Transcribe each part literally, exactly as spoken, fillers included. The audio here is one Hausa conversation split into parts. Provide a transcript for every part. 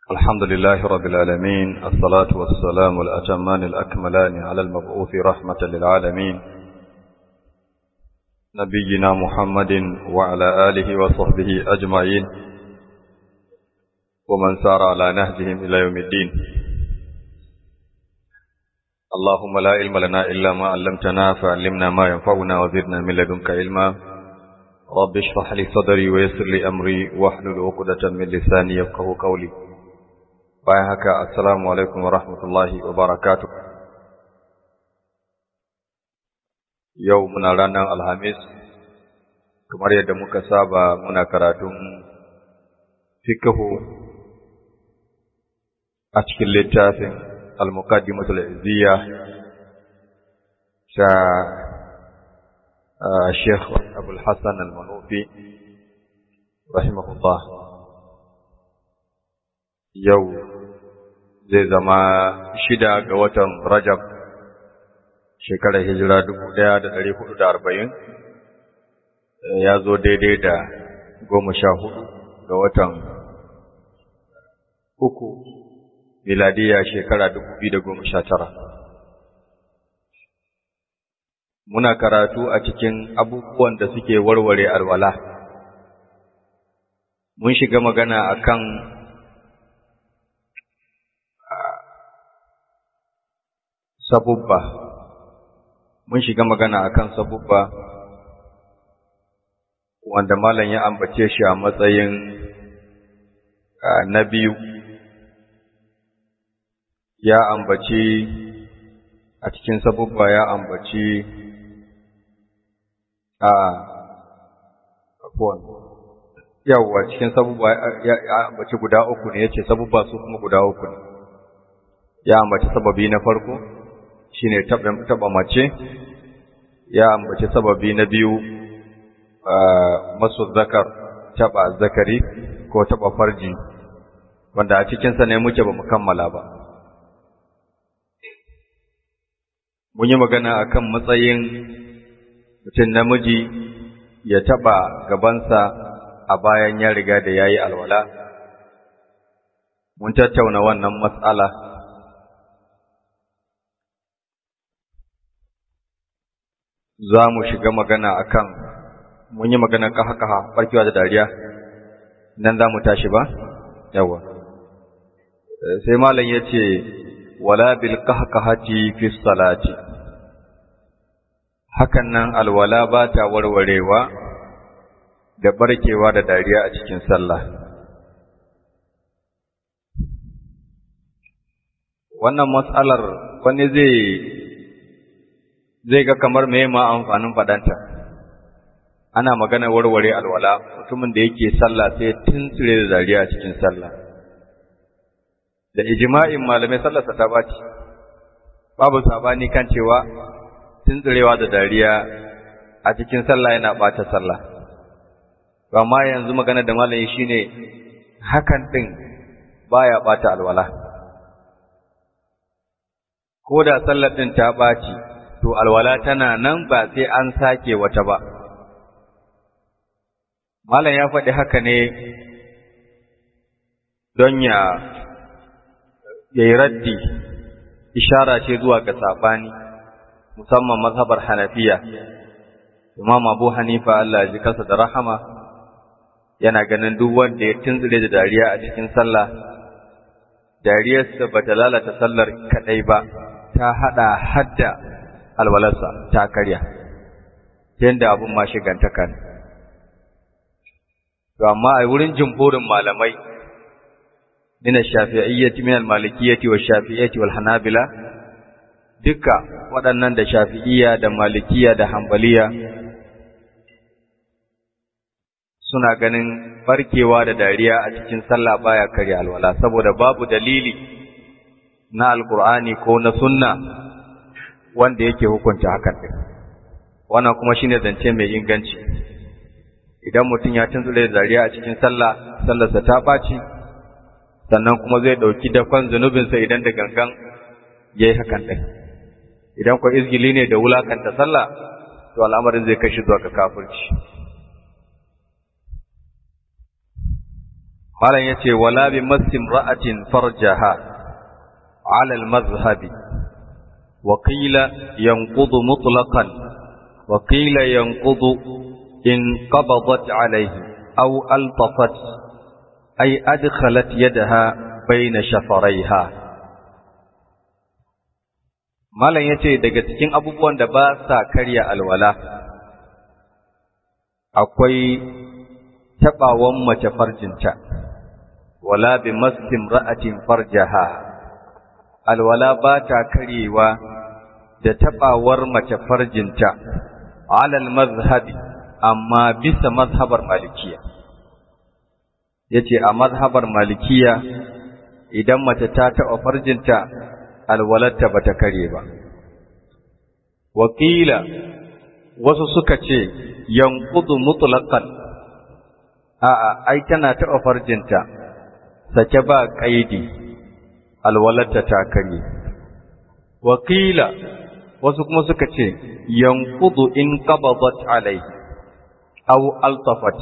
الحمد لله رب العالمين، الصلاة والسلام الأتمان الأكملان على المبعوث رحمة للعالمين نبينا محمد وعلى آله وصحبه أجمعين ومن سار على نهجهم إلى يوم الدين. اللهم لا علم لنا إلا ما علمتنا فعلمنا ما ينفعنا وزدنا من لدنك علما. رب اشرح لي صدري ويسر لي أمري واحلل عقدة من لساني يفقهوا قولي. bayan haka assalamu alaikum wa rahmatullahi wa barakatuh. Yau muna ranar Alhamis, kamar yadda muka saba muna karatun fiqhu a cikin littafin Al-Muqaddimatul Izziya ta Sheikh Abul Hassan Al-Manufi rahimahullah. Yau zai zama shida ga watan Rajab, shekarar hijira dubu ɗaya da ɗari hudu da arba'in, ya zo daidai da goma sha hudu ga watan uku, miladiya shekara dubu biyu da goma sha tara. Muna karatu a cikin abubuwan da suke warware alwala. Mun shiga magana akan sabubba mun shiga magana akan sabubba wanda malam ya ambace shi a matsayin na biyu. Ya ambaci a cikin sabubba ya ambaci a afwan yawa cikin sabubba ya ambaci guda uku ne, yace sabubba su kuma guda uku ne. Ya ambaci sababi na farko shine taba mace, ya ambaci sababi na biyu masu zakar, taba zakari ko taba farji, wanda a cikinsa ne muke ba mu kammala ba. Mun yi magana akan matsayin mutum namiji ya taba gabansa a bayan ya riga da yayi alwala. Mun tattauna wannan matsala. Za mu shiga magana akan mun yi magana kaha-kaha barkewa da dariya, nan za mu tashi ba? Yawa. Sai malam ya ce, wala bil kahkahati fi salati. Hakan nan alwala ba ta warwarewa da barkewa da dariya a cikin sallah. Wannan matsalar wani zai zai ga kamar me ma amfanin fadanta. Ana magana warware alwala, mutumin da yake sallah sai tuntsire da dariya cikin sallah. Da ijma'in malamai sallarsa ta baci. Babu sabani kan cewa tuntsirewa da dariya a cikin sallah yana bata sallah. Amma yanzu magana da malami shine hakan din baya bata alwala. Ko da sallar din ta baci, to alwala tana nan ba sai an sake wata ba. Malam ya faɗi haka ne don ya yi raddi, ishara ce zuwa ga saɓani, musamman mazhabar Hanafiya. Imam Abu Hanifa Allah ya ji kansa da rahama yana ganin duk wanda ya tunzure da dariya a cikin sallah, dariyarsa ba ta lalata sallar kaɗai ba, ta haɗa hadda alwalarsa ta karya, yadda abun ma shigantaka ne. To amma a wurin jumhurin malamai min ash-shafi'iyyati min al-malikiyyati wash-shafi'iyyati wal-hanabila, duka waɗannan da shafi'iyya da malikiyya da hanbaliya suna ganin barkewa da dariya a cikin sallah baya karya alwala, saboda babu dalili na alqur'ani ko na sunna wanda yake hukunta hakan din. Wannan kuma shine zance mai inganci. Idan mutum ya tunzure da dariya a cikin sallah, sallarsa ta baci, sannan kuma zai dauki dakon zunubinsa idan da gangan yayi hakan din. Idan ko izgili ne da wulakanta sallah, to al'amarin zai kai shi zuwa ga kafirci. malam yace wala bi massim ra'atin farjaha ala al-madhhabi wa qila yanqudu mutlaqan wa qila yanqudu in qabadat alayhi aw altafat ay adkhalat yadaha bayna shafaraiha. malam yace daga cikin abubuwan da ba sa karya alwala akwai tabawan mace farjinta, wala bi massim ra'atin farjaha, alwala ba ta karyewa da tabawar mace farjinta, alal mazhabi, amma bisa mazhabar malikiya. Yace a mazhabar malikiya idan mace ta taɓa farjinta alwalarta ba ta karye ba. Wakila wasu suka ce yanqudu mutlaqan, a'a ai tana taɓa farjinta sake ba ƙaidi alwalarta ta karye. Wakila wasu kuma suka ce yanqudu in qabadat alai aw altafat,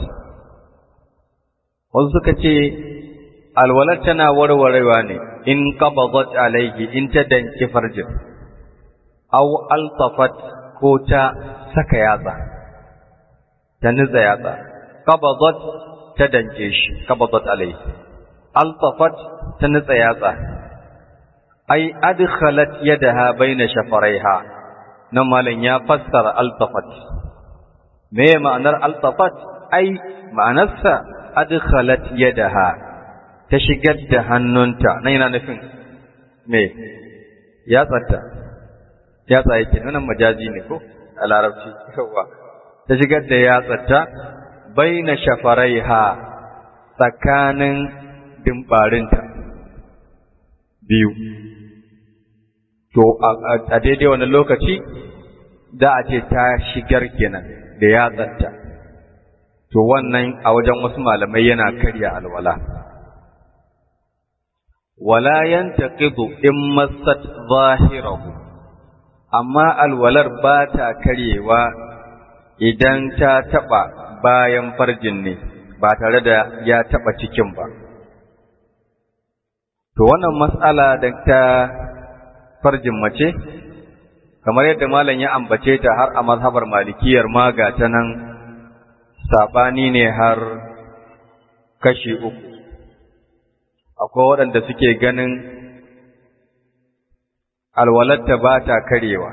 wasu suka ce alwalar tana warwarewa ne in qabadat alaihi, in ta danki farjin, aw altafat ko ta saka yatsa ta niza yatsa. Qabadat ta danke shi, qabadat alaihi. Altafat ta nitsa yatsa, ai adkhalat yadaha baina shafaraiha. Nan malam ya fassara altafat. Me ma'anar altafat? Ai ma'anarsa adkhalat yadaha, ta shigar da hannunta. Nan yana nufin me? Yatsarta. Yatsa yake, nan majazi ne ko a larabci. Yawa. Ta shigar da yatsarta baina shafaraiha, tsakanin dimbarinta biyu. To a daidai wani lokaci za a ce ta shigar kenan da yatsarta. To wannan a wajen wasu malamai yana karya alwala. Wala yantaqidu in massat zahirahu, amma alwalar ba ta karyewa idan ta taba bayan farjin ne ba tare da ya taba cikin ba. To wannan mas'ala da ta farjin mace, kamar yadda malam ya ambace ta har a mazhabar malikiyar ma ga ta nan sabani ne har kashi uku. Akwai waɗanda suke ganin alwalarta ba ta karewa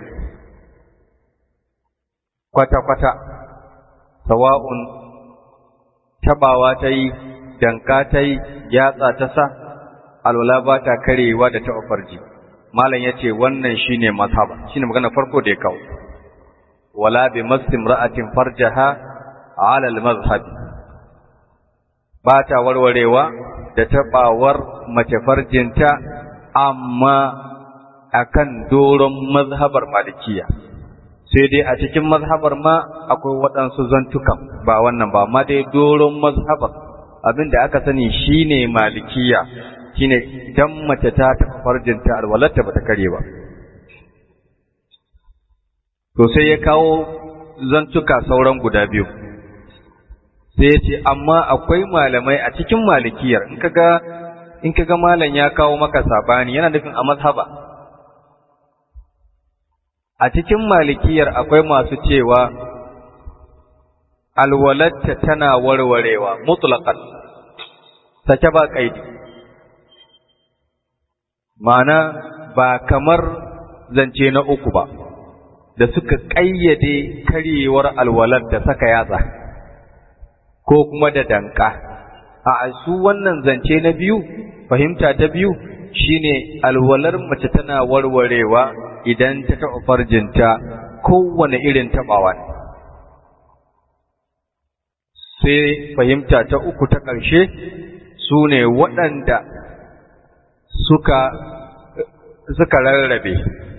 kwata-kwata, sawa'un tabawa ta yi, danka ta yi, yatsa ta sa, alwala ba ta karewa da taɓa farji. Malam ya ce wannan shi ne mazhaba, shi ne magana farko da ya kawo. Wala bi massim ra'atin farjaha alal mazhabi, ba ta warwarewa da taɓawar mace farjinta, amma akan doron mazhabar malikiya. Sai dai a cikin mazhabar ma akwai waɗansu zantukan ba wannan ba, amma dai doron mazhabar abinda aka sani shine malikiya, shine idan mace ta taɓa farjinta alwalarta bata kare ba. To sai ya kawo zantuka sauran guda biyu, sai ya ce amma akwai malamai a cikin malikiyar, in kaga in kaga malam ya kawo maka sabani yana nufin a mazhaba. A cikin malikiyar akwai masu cewa alwalatta tana warwarewa mutlaqan, sake ba kaidi, ma'ana ba kamar zance na uku ba da suka ƙayyade karyewar alwalar da saka yatsa ko kuma da danka. A su wannan zance na biyu, fahimta ta biyu shine alwalar mace tana warwarewa idan ta taɓa farjinta kowane irin taɓawa ne. Sai fahimta ta uku ta ƙarshe su ne waɗanda suka suka rarrabe.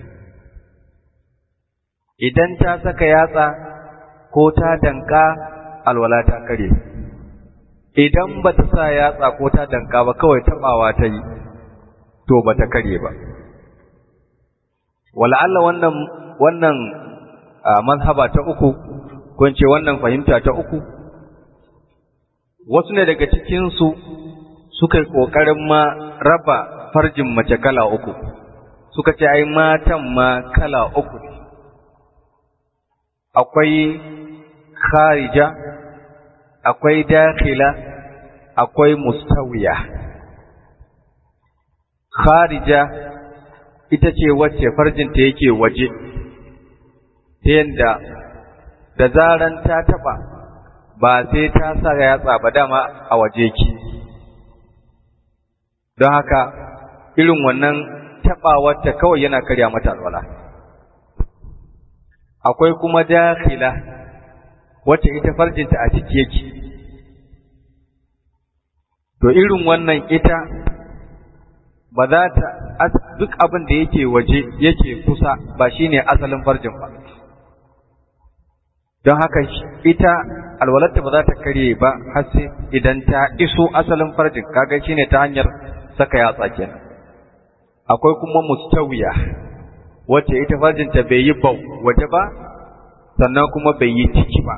Idan ta saka yatsa ko ta danka alwala ta kare, idan ba ta sa yatsa ko ta danka ba kawai taɓawa ta yi, to ba ta kare ba. Wala'alla wannan wannan mazhaba ta uku, ko ce wannan fahimta ta uku, wasu ne daga cikinsu suka yi ƙoƙarin ma raba farjin mace kala uku, suka ce ai matan ma kala uku ne, akwai kharija, akwai dakhila, akwai mustawiya. Kharija ita ce wacce farjinta yake waje, ta yadda da zaran ta taɓa ba sai ta sa yatsa ba dama a waje ki. Don haka irin wannan taɓawarta kawai yana karya mata alwala. Akwai kuma dakhila wacce ita farjinta a ciki yake. To irin wannan ita ba za ta duk abin da yake waje yake kusa ba shine asalin farjin ba. Don haka ita alwalarta ba za ta karye ba har sai idan ta iso asalin farjin, kaga shine ta hanyar saka yatsa kenan. Akwai kuma mustawiya wacce ita farjinta bai yi bau waje ba sannan kuma bai yi ciki ba.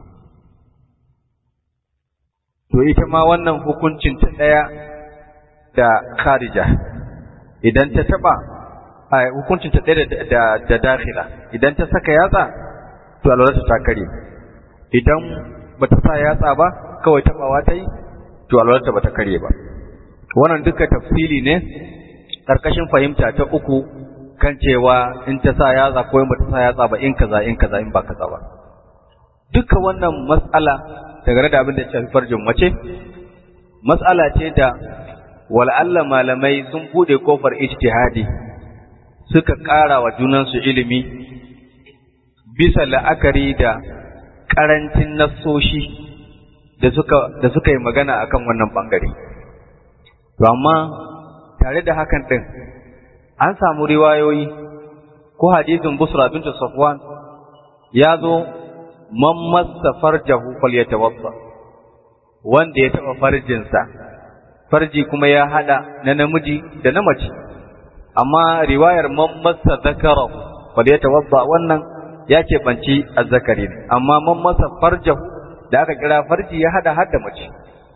To ita ma wannan hukuncin ta daya da kharija, idan ta taba a hukuncin ta daya da da, da dakhila, idan ta saka yatsa to alwalarta ta kare. Idan bata sa yatsa ba kawai tabawa ta yi to alwalarta bata kare ba. Wannan duka tafsili ne karkashin fahimta ta uku kan cewa in ta sa yatsa ko in bata sa yatsa ba in kaza in kaza in ba kaza ba. Duka wannan mas'ala daga da abin da ya shafi farjin mace mas'ala ce da wal'alla malamai sun bude kofar ijtihadi suka ƙara wa junansu ilimi bisa la'akari da ƙarancin nassoshi da suka da suka yi magana akan wannan bangare. To amma tare da hakan din an samu riwayoyi ko hadisin Busra bint Safwan ya zo man massa farjahu falyatawadda, wanda ya taba farjinsa, farji kuma ya hada na namiji da na mace, amma riwayar man massa zakarahu falyatawadda wannan ya ce banci azzakari ne, amma man massa farjahu da aka kira farji ya hada har da mace.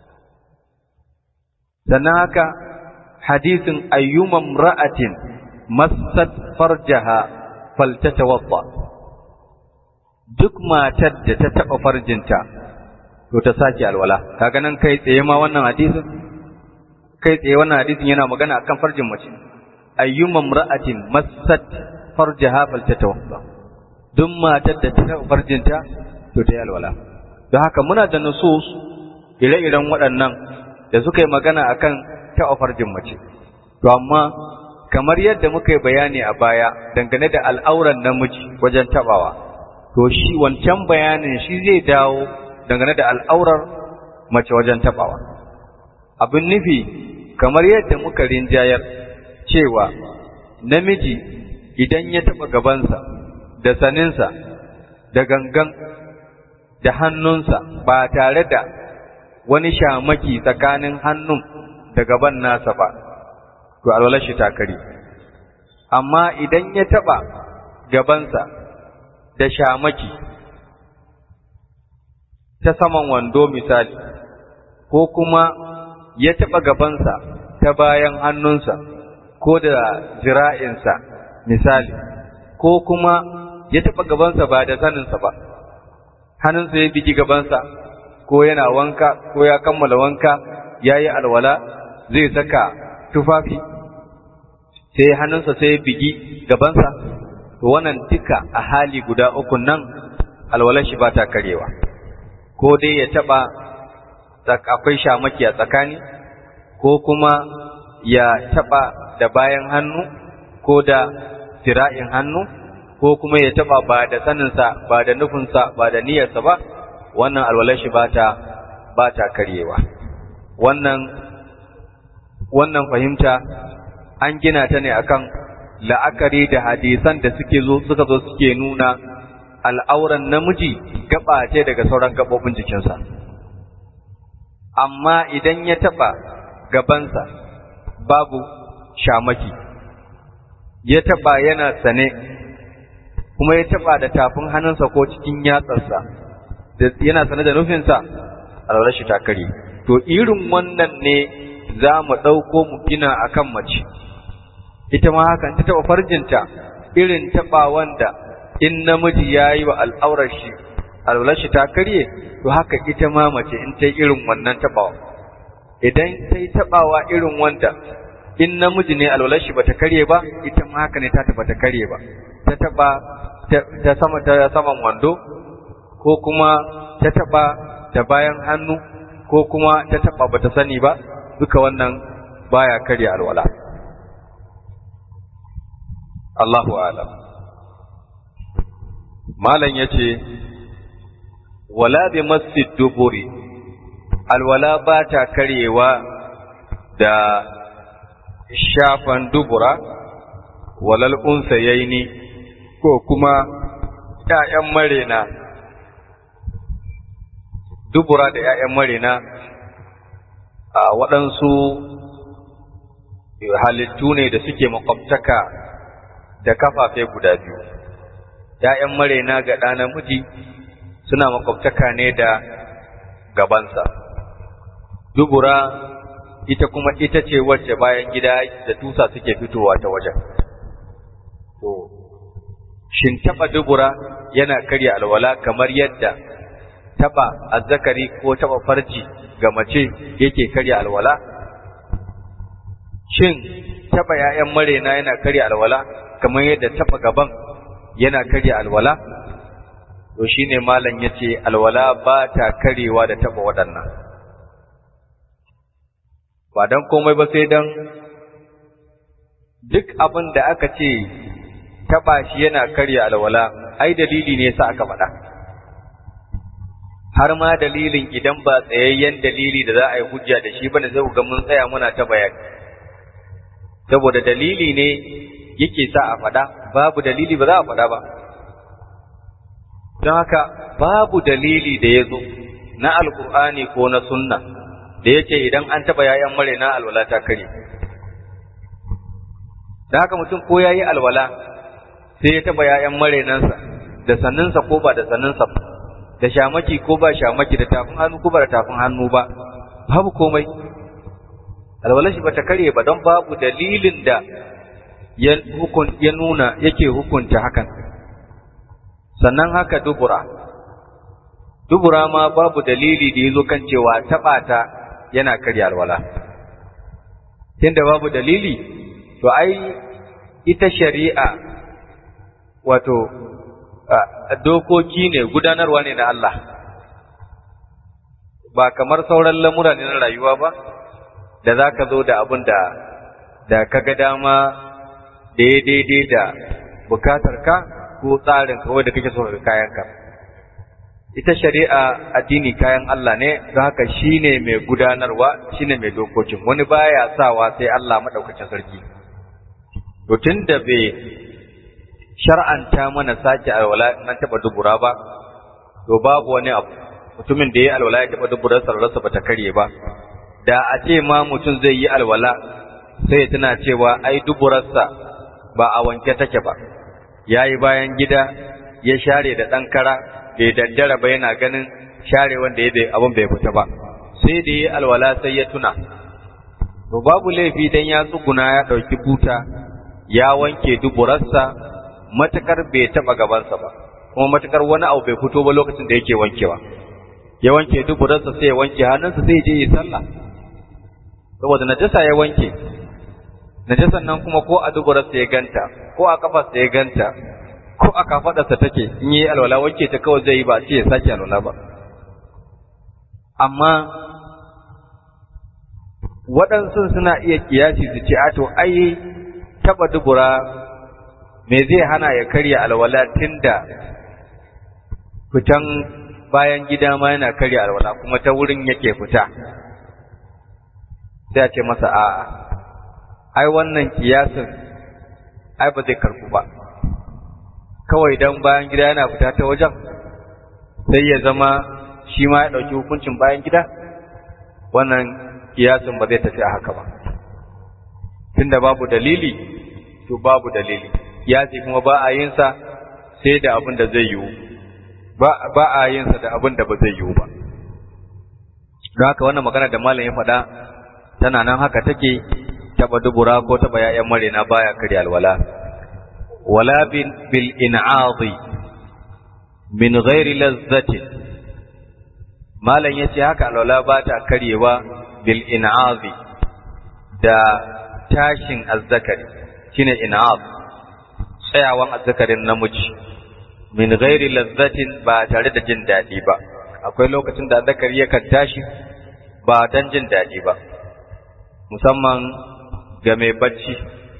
Sannan haka hadisin ayyumam ra'atin massat farjaha faltatawadda, duk matar da ta taɓa farjinta to ta sake alwala. Kaga nan kai tsaye ma wannan hadisin kai tsaye wannan hadisin yana magana akan farjin mace. Ayyumam ra'atin massat farjaha faltatawadda, duk matar da ta taɓa farjinta to ta yi alwala. Don haka muna da nusus ire-iren waɗannan da suka yi magana akan taɓa farjin mace. To amma kamar yadda muka yi bayani a baya dangane da al'auran namiji wajen taɓawa, to shi wancan bayanin shi zai dawo dangane da al'aurar mace wajen tabawa. Abin nufi kamar yadda muka rinjayar cewa namiji idan ya taba gabansa da saninsa da gangan da hannunsa ba tare da wani shamaki tsakanin hannun da gaban nasa ba, to alwalar shi ta kare. Amma idan ya taba gabansa da shamaki ta saman wando misali, ko kuma ya taɓa gabansa ta bayan hannunsa ko da zira'insa misali, ko kuma ya taɓa gabansa ba da saninsa ba, hannunsa ya bigi gabansa ko yana wanka ko ya kammala wanka ya yi alwala zai saka tufafi sai hannunsa sai ya bigi gabansa, to wannan duka a hali guda uku nan alwalar shi ba ta karewa. Ko dai ya taba akwai shamaki a tsakani, ko kuma ya taba da bayan hannu ko da zira'in hannu, ko kuma ya taba ba da saninsa ba da nufinsa ba da niyyarsa ba, wannan alwalar shi ba ta ba ta karewa. Wannan wannan fahimta an gina ta ne akan la'akari da hadisan da suke zo suka zo suke nuna al'auran namiji gaba ce daga sauran gabobin jikinsa. Amma idan ya taba gabansa babu shamaki, ya taba yana sane, kuma ya taba da tafin hannunsa ko cikin yatsarsa yana sane da nufinsa, alwalar shi ta kare. To irin wannan ne za mu ɗauko mu gina akan mace ita ma hakan ta taɓa farjinta irin taɓa wanda in namiji ya yi wa al'aurar shi alwalar shi ta karye to haka ita ma mace in ta yi irin wannan taɓawa idan ta yi taɓawa irin wanda in namiji ne alwalar shi bata karye ba ita ma haka ne ta taɓa ta karye ba ta taɓa ta sama ta saman wando ko kuma ta taɓa da bayan hannu ko kuma ta taɓa bata sani ba duka wannan baya karya alwala. Allahu a'lam. Malam yace wala bi masjid duburi alwala ba ta karyewa da shafan dubura walal unsayaini ko kuma ƴaƴan marena dubura da ƴaƴan marena a waɗansu halittu ne da suke makwabtaka da kafafe guda biyu ƴaƴan marena ga ɗa namiji suna makwabtaka ne da gabansa dubura ita kuma ita ce wacce bayan gida da tusa suke fitowa ta wajen to shin taba dubura yana karya alwala kamar yadda taba azzakari ko taba farji ga mace yake karya alwala shin taba ƴaƴan marena yana karya alwala kamar yadda taba gaban yana karya alwala to shine malam yace alwala ba ta karewa da taba waɗannan ba dan komai ba sai dan duk abin da aka ce taba shi yana karya alwala ai dalili ne yasa aka faɗa har ma dalilin idan ba tsayayyen dalili da za a yi hujja da shi bane zai ga mun tsaya muna ta bayani saboda dalili ne yake sa a faɗa babu dalili ba za a faɗa ba don haka babu dalili da ya zo na alkur'ani ko na sunna da yake idan an taɓa yayan mare na alwala ta kare da haka mutum ko yayi alwala sai ya taɓa yayan mare nansa da sanninsa ko ba da sanninsa ba da shamaki ko ba shamaki da tafin hannu ko ba da tafin hannu ba babu komai alwala shi bata kare ba don babu dalilin da ya hukun ya nuna yake hukunta hakan sannan haka dubura dubura ma babu dalili da yazo kan cewa taba ta yana karya alwala tunda babu dalili to ai ita shari'a wato dokoki ne gudanarwa ne na Allah ba kamar sauran lamura ne na rayuwa ba da zaka zo da abin da da kaga dama da ya daidai da bukatarka ko tsarin kawai da kake so ka kayanka ita shari'a addini kayan Allah ne don haka shine mai gudanarwa shine mai dokokin wani baya sawa sai Allah madaukakin sarki to tunda bai shar'anta mana sake alwala nan taba dubura ba to babu wani abu mutumin da yayi alwala ya taba duburar sarrarsa bata kare ba da a ce ma mutum zai yi alwala sai tana cewa ai duburarsa ba a wanke take ba yayi bayan gida ya share da dan kara bai daddara ba yana ganin share wanda ya bai abun bai fita ba sai da yayi alwala sai ya tuna to babu laifi dan ya tsuguna ya dauki buta ya wanke duburarsa matakar bai taba gabansa ba kuma matakar wani abu bai fito ba lokacin da yake wankewa ya wanke duburarsa sai ya wanke hannunsa sai ya je yi sallah saboda najasa ya wanke najasan nan kuma ko a duburarsa ya ganta ko a kafarsa ya ganta ko a kafadarsa take in yi alwala wanke ta kawai zai yi ba sai ya sake alwala ba amma waɗansu suna iya kiyasi su ce a to ai taba dubura me zai hana ya karya alwala tunda fitan bayan gida ma yana karya alwala kuma ta wurin yake fita sai a ce masa a'a ai wannan kiyasin ai ba zai karbu ba kawai dan bayan gida yana fita ta wajen sai ya zama shi ma ya dauki hukuncin bayan gida wannan kiyasin ba zai tafi a haka ba tunda babu dalili to babu dalili kiyasi kuma ba a yin sa sai da abin da zai yiwu ba ba a yin sa da abin da ba zai yiwu ba don haka wannan magana da malam ya faɗa tana nan haka take, taba dubura ko taba yayan marena baya kare alwala. Wala bil in'adhi min ghairi lazzatin, malan yace haka alwala ba ta karewa bil in'adhi da tashin azzakari, shine in'adh, tsayawan azzakarin namiji, min ghairi lazzatin, ba tare da jin dadi ba. Akwai lokacin da azzakari yakan tashi ba dan jin dadi ba, musamman ga mai bacci,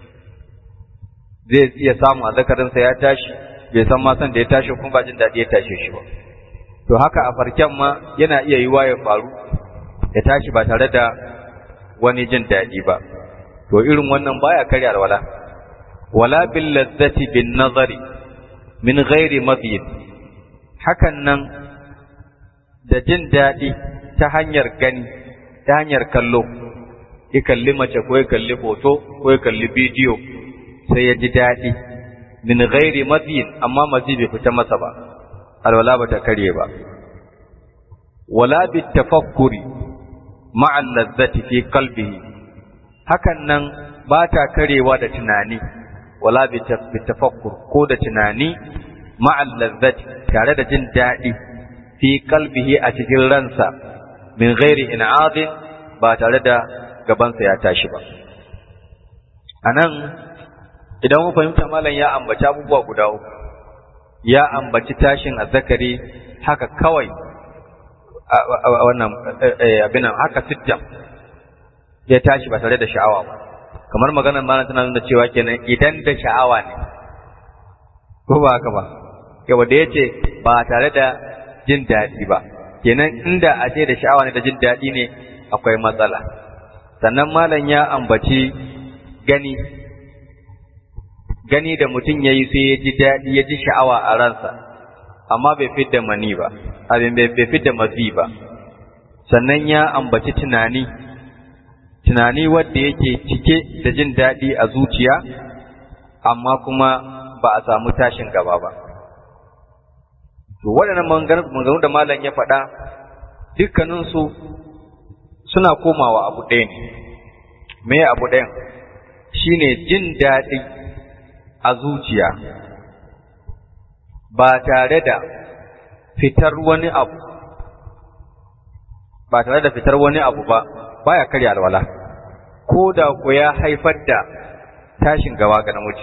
zai iya samu azzakarinsa ya tashi bai san ma san da ya tashi kuma ba jin dadi ya tashe shi ba. To haka a farken ma yana iya yiwa ya faru ya tashi ba tare da wani jin dadi ba. To irin wannan baya karya alwala. Wala bil ladzati bin nazari min ghairi madhid, hakan nan da jin dadi ta hanyar gani, ta hanyar kallo, ya kalli mace ko ya kalli hoto ko ya kalli bidiyo sai ya ji dadi, min ghairi madhid, amma mazi bai fita masa ba, alwala ba ta karye ba. Wala bit tafakkuri ma'a ladzati fi qalbihi, hakan nan ba ta karewa da tunani, wala bit tafakkur, ko da tunani, ma'a ladzati, tare da jin dadi, fi qalbihi, a cikin ransa, min ghairi in'adin, ba tare da gabansa ya tashi ba. Anan idan mun fahimta malam ya ambaci abubuwa guda uku, ya ambaci tashin azzakari haka kawai wannan abin nan haka sittam ya tashi ba tare da sha'awa ba, kamar maganar malam tana nuna cewa kenan idan da sha'awa ne, ko ba haka ba, yawa da yace ba tare da jin daɗi ba, kenan inda a ce da sha'awa ne da jin daɗi ne akwai matsala. Sannan malam ya ambaci gani, gani da mutum ya yi sai ya ji daɗi, ya ji sha'awa a ransa, amma bai fidda mani ba, abin bai fidda mazi ba. Sannan ya ambaci tunani, tunani wanda yake cike da jin daɗi a zuciya, amma kuma ba a samu tashin gaba ba. To waɗannan maganganu da malam ya faɗa dukkaninsu suna komawa abu ɗaya ne. Me abu ɗayan? Shine jin daɗi a zuciya ba tare da fitar wani abu, ba tare da fitar wani abu ba, baya karya alwala, ko da ku ya haifar da tashin gaba ga namiji,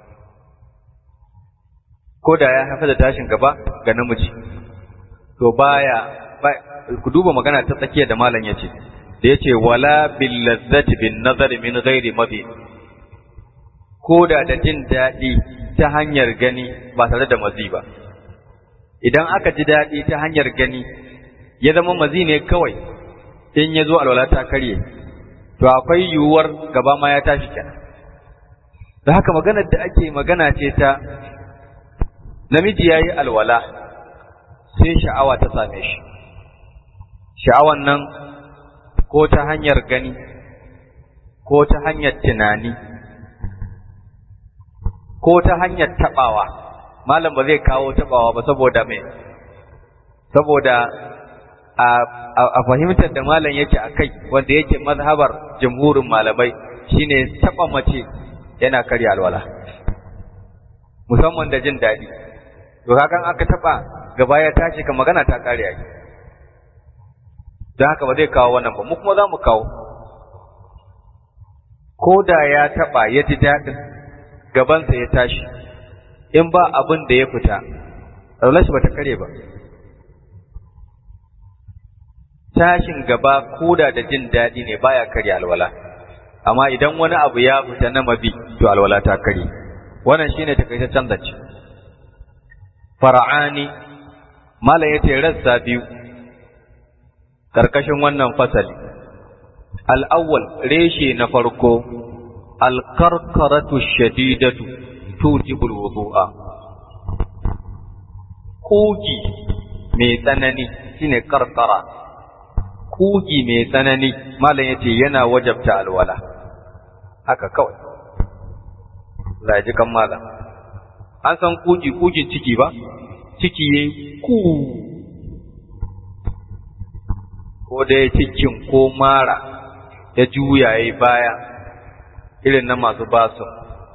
ko da ya haifar da tashin gaba ga namiji, to baya, ku duba magana ta tsakiya da malam yace, da yace wala bil lazzati bin nazari min ghairi madhi, ko da da jin daɗi ta hanyar gani ba tare da mazi ba. Idan aka ji daɗi ta hanyar gani ya zama mazi ne kawai, in ya zo alwala ta karye, to akwai yiwuwar gaba ma ya tashi kenan. Da haka maganar da ake magana ce ta namiji ya yi alwala sai sha'awa ta same shi, sha'awan nan ko ta hanyar gani ko ta hanyar tunani ko ta hanyar tabawa. Malam ba zai kawo tabawa ba saboda me, saboda a, a, a fahimtar da malam yake a kai, wanda yake mazhabar jamhurin malamai, shine taba mace yana karya alwala, musamman da jin daɗi. To hakan aka taba gaba ya tashi ka magana ta kare yaki, don haka ba zai kawo wannan ba, mu kuma za mu kawo. Ko da ya taba ya ji daɗin gabansa ya tashi, in ba abin da ya fita, alwala shi ba ta kare ba. Tashin gaba koda da jin daɗi ne baya karya alwala, amma idan wani abu ya fita na mabi to alwala ta kare. Wannan shine takaitaccen zance. Fara'ani, malam yace rassa biyu karkashin wannan fasali. Al-awwal, reshe na farko, al-karkaratu shadidatu tujibul wudu'a. Kugi mai tsanani shine karkara. Kugi mai tsanani malam yace yana wajabta alwala, haka kawai. Laji kan malam, an san kugi, kugin ciki ba, ciki yayi ku, ko dai cikin ko mara ya juya yayi baya irin na masu basu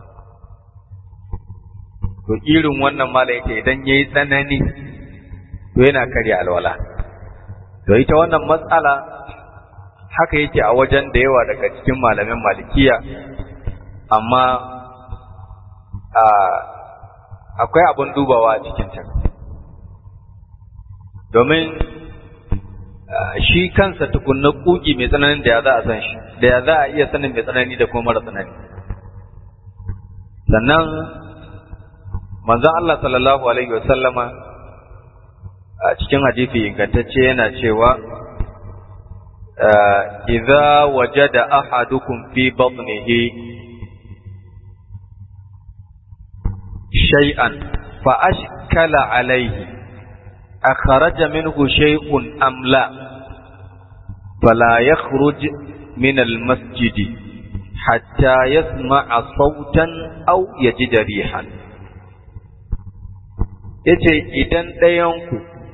to irin wannan mala yake idan yayi tsanani to yana karya alwala to ita wannan matsala haka yake a wajen da yawa daga cikin malamin malikiya amma a akwai abun dubawa a cikin ta domin shi kansa tukunna kugi mai tsananin da ya za a san shi da ya za a iya sanin mai tsanani da kuma mara tsanani sannan manzon Allah sallallahu alaihi wasallama a cikin hadisi ingantacce yana cewa idza wajada ahadukum fi batnihi shay'an fa ashkala alayhi akhraja minhu shay'un am la fala yakhruj min al-masjid hatta yasma'a sawtan aw yajida rihan yace idan ɗayanku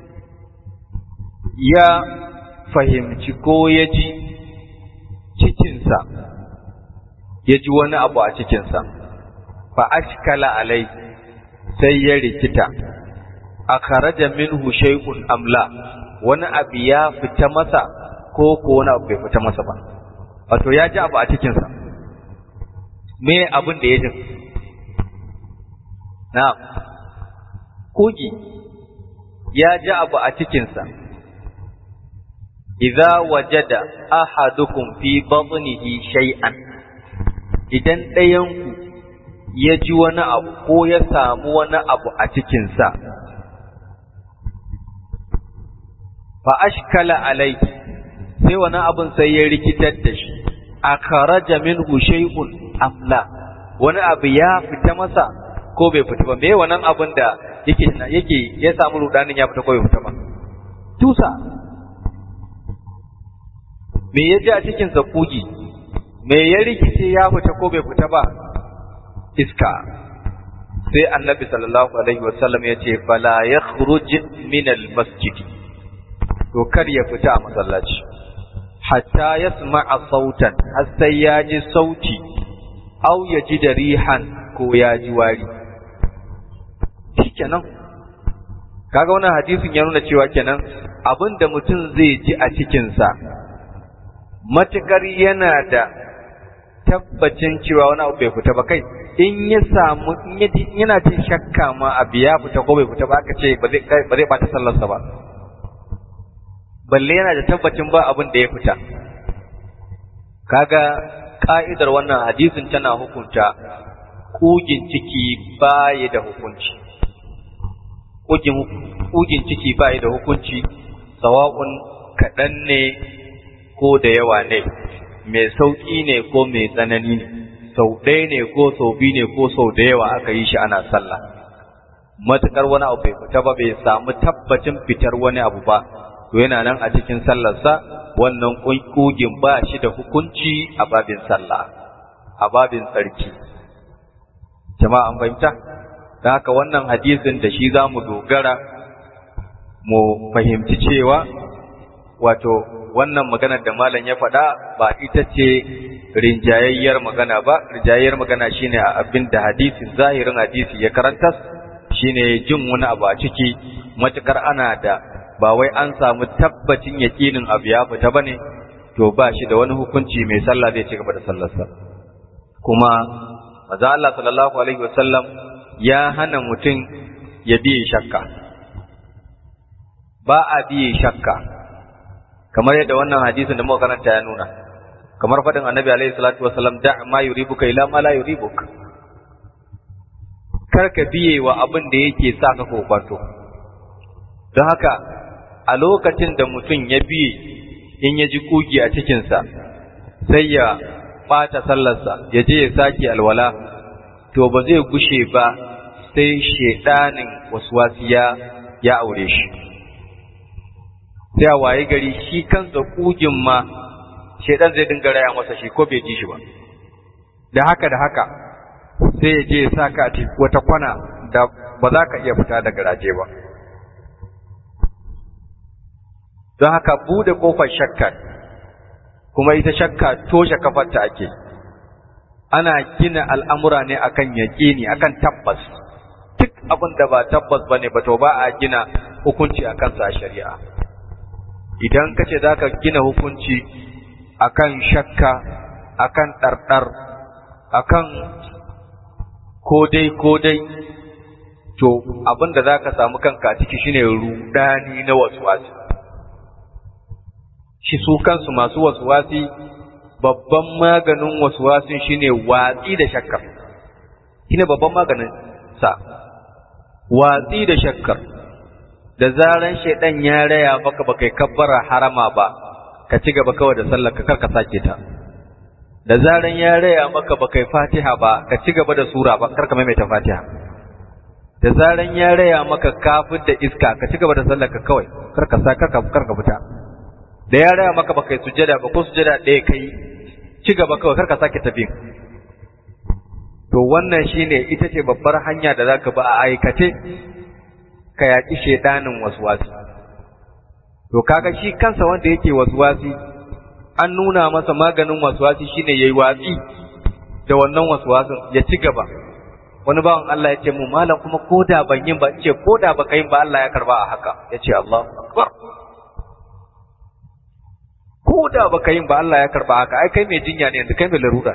ya fahimci ko ya ji cikinsa ya ji wani abu a cikinsa fa ashkala alai sai ya rikita akharaja minhu shay'un amla wani abu ya fita masa ko ko wani abu bai fita masa ba wato ya ji abu a cikinsa me abin da ya ji na'am kogi ya ji abu a cikinsa idza wajada ahadukum fi batnihi shay'an idan ɗayanku ya ji wani abu ko ya samu wani abu a cikinsa fa ashkala alayhi sai wani abun sai ya rikitar da shi akharaja minhu shay'un amla wani abu ya fita masa ko bai fita ba me wannan abun da yake yake ya samu rudanin ya fita ko bai fita ba tusa me ya ji a cikin zakugi me ya rikice ya fita ko bai fita ba iska sai annabi sallallahu alaihi wasallam ya ce fala yakhruj min almasjid to kar ya fita a masallaci hatta yasma'a sautan har sai ya ji sauti au ya ji da rihan ko ya ji wari shikenan kaga wannan hadisin ya nuna cewa kenan abinda mutum zai ji a cikinsa matukar yana da tabbacin cewa wani abu bai fita ba kai in ya samu in yana jin shakka ma abu ya fita ko bai fita ba aka ce ba zai ba zai bata sallarsa ba balle yana da tabbacin ba abin da ya fita kaga ka'idar wannan hadisin tana hukunta kugin ciki baya da hukunci kugin kugin ciki baya da hukunci sawa'un kaɗan ne ko da yawa ne mai sauƙi ne ko mai tsanani ne sau ɗaya ne ko sau biyu ne ko sau da yawa aka yi shi ana sallah matuƙar wani abu bai fita ba bai samu tabbacin fitar wani abu ba to yana nan a cikin sallarsa wannan kugin ba shi da hukunci a babin sallah a babin tsarki jama'a an fahimta da haka wannan hadisin da shi za mu dogara mu fahimci cewa wato wannan maganar da malam ya faɗa ba ita ce rinjayayyar magana ba rinjayayyar magana shine a abin da hadisin zahirin hadisi ya karanta shine jin wani abu a ciki matukar ana da ba wai an samu tabbacin yakinin abu ya fita bane to ba shi da wani hukunci mai sallah zai ci gaba da sallarsa kuma manzo Allah sallallahu alaihi wasallam ya hana mutum ya biye shakka ba a biye shakka kamar yadda wannan hadisin da muka karanta ya nuna kamar fadin annabi alaihi salatu wasallam da ma yuribuka ila ma la yuribuk kar ka biye wa abin da yake sa ka kokonto don haka a lokacin da mutum ya biye in ya ji kugi a cikinsa sai ya ɓata sallarsa ya je ya sake alwala to ba zai gushe ba sai shedanin waswasiya ya aure shi sai a waye gari shi kansa kugin ma shedan zai dinga raya masa shi ko bai ji shi ba da haka da haka sai ya je ya saka a cikin wata kwana da ba za ka iya fita daga raje ba don haka bude kofar shakka kuma ita shakka toshe kafarta ake. Ana gina al'amura ne akan yaƙini, akan tabbas. Duk abin da ba tabbas ba ne ba to ba a gina hukunci a kansa a shari'a. Idan ka ce za ka gina hukunci akan shakka, akan ɗarɗar, akan kodai-kodai, to abin da za ka samu kanka ciki shine rudani na waswasi. Shi su kansu masu waswasi, babban maganin waswasin shine watsi da shakkar. Shine babban maganin sa. Watsi da shakkar. Da zaran shaidan ya raya baka baka kabbara harama ba, ka ci gaba kawai da sallar ka karka sake ta. Da zaran ya raya maka baka Fatiha ba, ka ci gaba da sura ba, karka maimaita Fatiha. Da zaran ya raya maka kafin da iska, ka ci gaba da sallar ka kawai, karka sa karka karka fita. Da ya raya maka baka sujjada ba ko sujjada ɗaya kai, ci gaba kawai karka sake tafi. To wannan shine ita ce babbar hanya da zaka ba a aikace ka yaki shedanin waswasi. To kaga shi kansa wanda yake waswasi an nuna masa maganin waswasi shine yayi watsi da wannan waswasin ya ci gaba. Wani bawan Allah ya ce mu malam kuma koda ban yin ba, ce koda baka yin ba Allah ya karba a haka. Ya ce Allahu akbar. Koda baka yin ba Allah ya karba haka. Ai kai mai jinya ne yanzu, kai mai larura.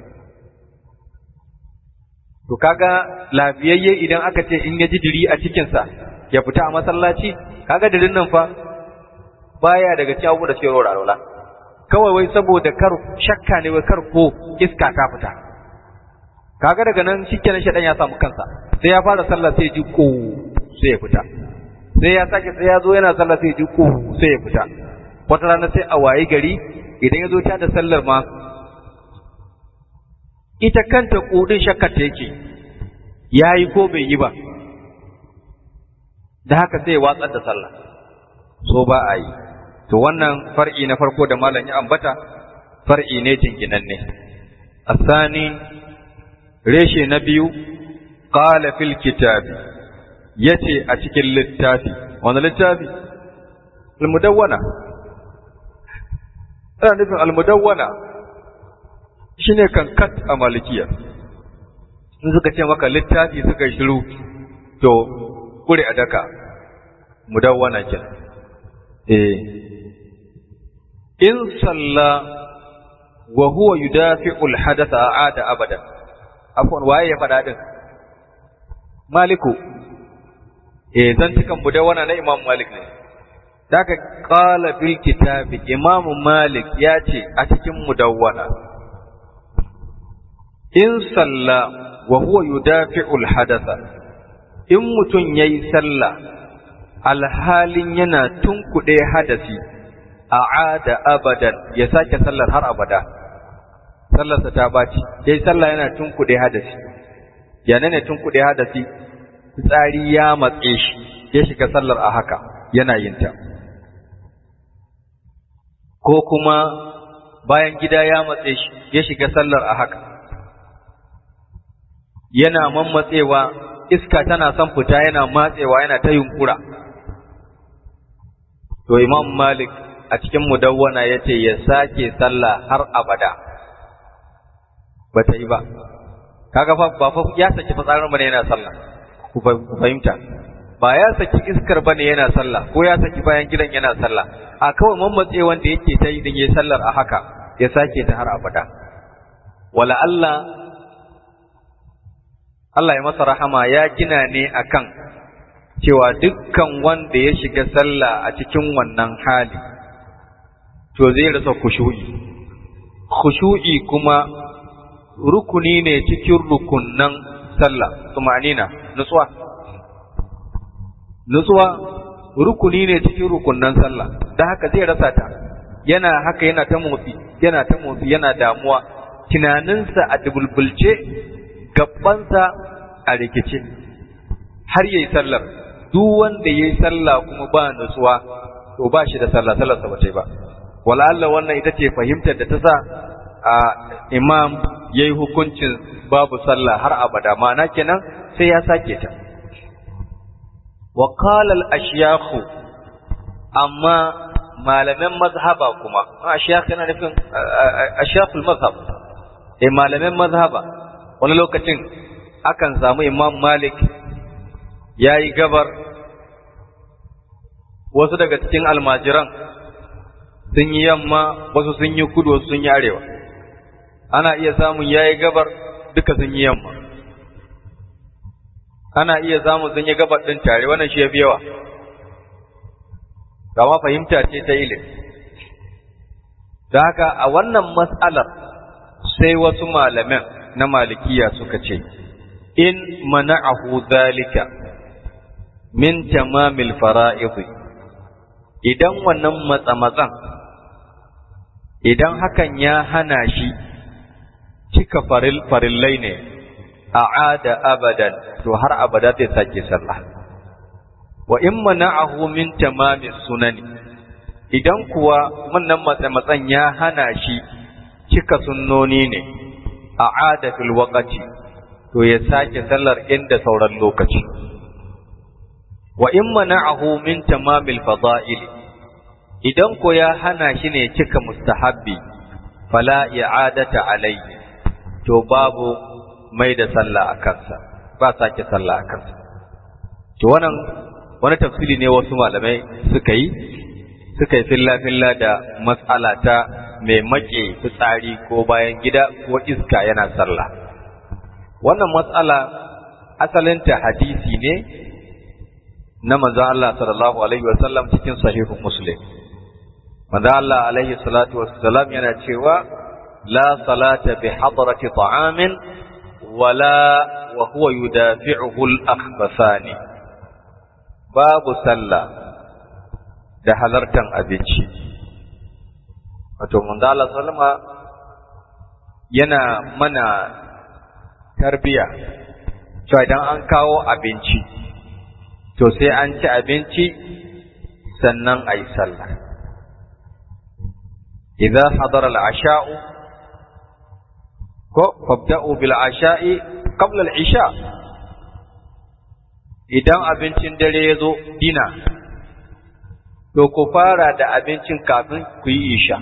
To kaga lafiyayye idan aka ce in ya ji diri a cikin sa ya fita a masallaci, kaga dirin nan fa baya daga cikin abu da suke rora rola. Kawai wai saboda kar shakka ne, wai kar ko iska ta fita. Kaga daga nan shikenan shedan ya samu kansa, sai ya fara sallah sai ya ji ko sai ya fita, sai ya sake sai ya zo yana sallah sai ya ji ko sai ya fita. Wata rana sai a waye gari idan ya zo ta da sallar ma ita kanta kudin shakkar ta yake yayi ko bai yi ba, da haka sai ya watsar da sallah. So ba a yi. To wannan far'i na farko da malam ya ambata far'i ne jinginanne. Asani reshe na biyu, qala fil kitabi, yace a cikin littafi. Wani littafi? Al-Mudawwana. Ana nufin Al-Mudawwana shine kankat a Malikiya. In suka ce maka littafi suka shiru, to kure a daka Mudawwana kenan. Eh in salla wa huwa yudafi'u al-hadatha a'ada abadan. Afwan, waye ya faɗa din? Maliku. Eh zan cikan Mudawwana na Imam Malik ne. Daga qala bil kitabi, Imam Malik ya ce a cikin Mudawwana, in salla wa huwa yudafi'u al-hadatha, in mutun yayi sallah alhalin yana tunkuɗe hadasi, a'ada abadan, ya sake sallar har abada. Sallarsa ta baci. Yayi sallah yana tunkuɗe hadasi. Yana ne tunkuɗe hadasi? Fitsari ya matse shi, ya shiga sallar a haka, yana yin ta. Ko kuma bayan gida ya matse shi, ya shiga sallar a haka. Yana mammatsewa, iska tana son fita, yana matsewa, yana ta yunkura. To Imam Malik a cikin Mudawwana ya ce ya sake sallah har abada. Ba ta yi ba. Kaga fa ba fa ya saki fitsarin bane yana sallah. Ku fahimta. Ba ya saki iskar bane yana sallah, ko ya saki bayan gidan yana sallah. A kawai mammatse wanda yake ta yi din yayi sallar a haka, ya sake ta har abada. Wala Allah Allah ya masa rahama ya gina ne akan cewa dukkan wanda ya shiga sallah a cikin wannan hali to zai rasa khushu'i. Khushu'i kuma rukuni ne cikin rukunnan sallah. Tumanina, nutsuwa. Nutsuwa rukuni ne cikin rukunnan sallah. Dan haka zai rasa ta. Yana haka yana ta motsi, yana ta motsi, yana damuwa. Tunaninsa a dubulbulce, gabbansa a rikice. Har yayi sallar. Duk wanda yayi sallah kuma ba nutsuwa to ba shi da sallah, sallarsa ba ta yi ba. Wala Allah wannan ita ce fahimtar da ta sa a imam yayi hukuncin babu sallah har abada, ma'ana kenan sai ya sake ta. Wa qala al-ashyakh, amma malaman mazhaba kuma a shiyakh yana nufin a shiyakul mazhab eh malaman mazhaba wani lokacin akan samu Imam Malik yayi gabar wasu daga cikin almajiran sun yi yamma wasu sun yi kudu wasu sun yi arewa ana iya samun yayi gabar duka sun yi yamma ana iya samun sun yi gabar din tare wannan shi yafi yawa kama fahimta ce ta ilimi da haka a wannan mas'alar sai wasu malaman na malikiya suka ce in mana'ahu zalika min tamamil fara'id idan wannan matsamatsan idan hakan ya hana shi cika faril farillai ne a'ada abadan to har abada zai sake sallah wa in mana'ahu min tamamis sunani idan kuwa wannan matsamatsan ya hana shi cika sunnoni ne a'ada fil waqti to ya sake sallar inda sauran lokaci wa in mana'ahu min tamamil fada'il idan ko ya hana shi ne cika mustahabbi fala i'adata alayhi to babu mai da sallah a kansa ba sake sallah a kansa to wannan wani tafsiri ne wasu malamai suka yi suka yi filla filla da mas'ala ta mai make fitsari ko bayan gida ko iska yana sallah wannan mas'ala asalinta hadisi ne na manzon Allah sallallahu alaihi wasallam cikin sahihu Muslim manzon Allah alaihi salatu wassalam yana cewa la salata bi hadrati ta'amin wala wa huwa yudafi'uhu al-akhbasani babu sallah da halartan abinci wato manzon Allah sallama yana mana tarbiya cewa idan an kawo abinci to sai an ci abinci sannan a yi sallah idza hadara al-asha'u ko fabda'u bil asha'i qabla al-isha idan abincin dare ya zo dina to ku fara da abincin kafin ku yi isha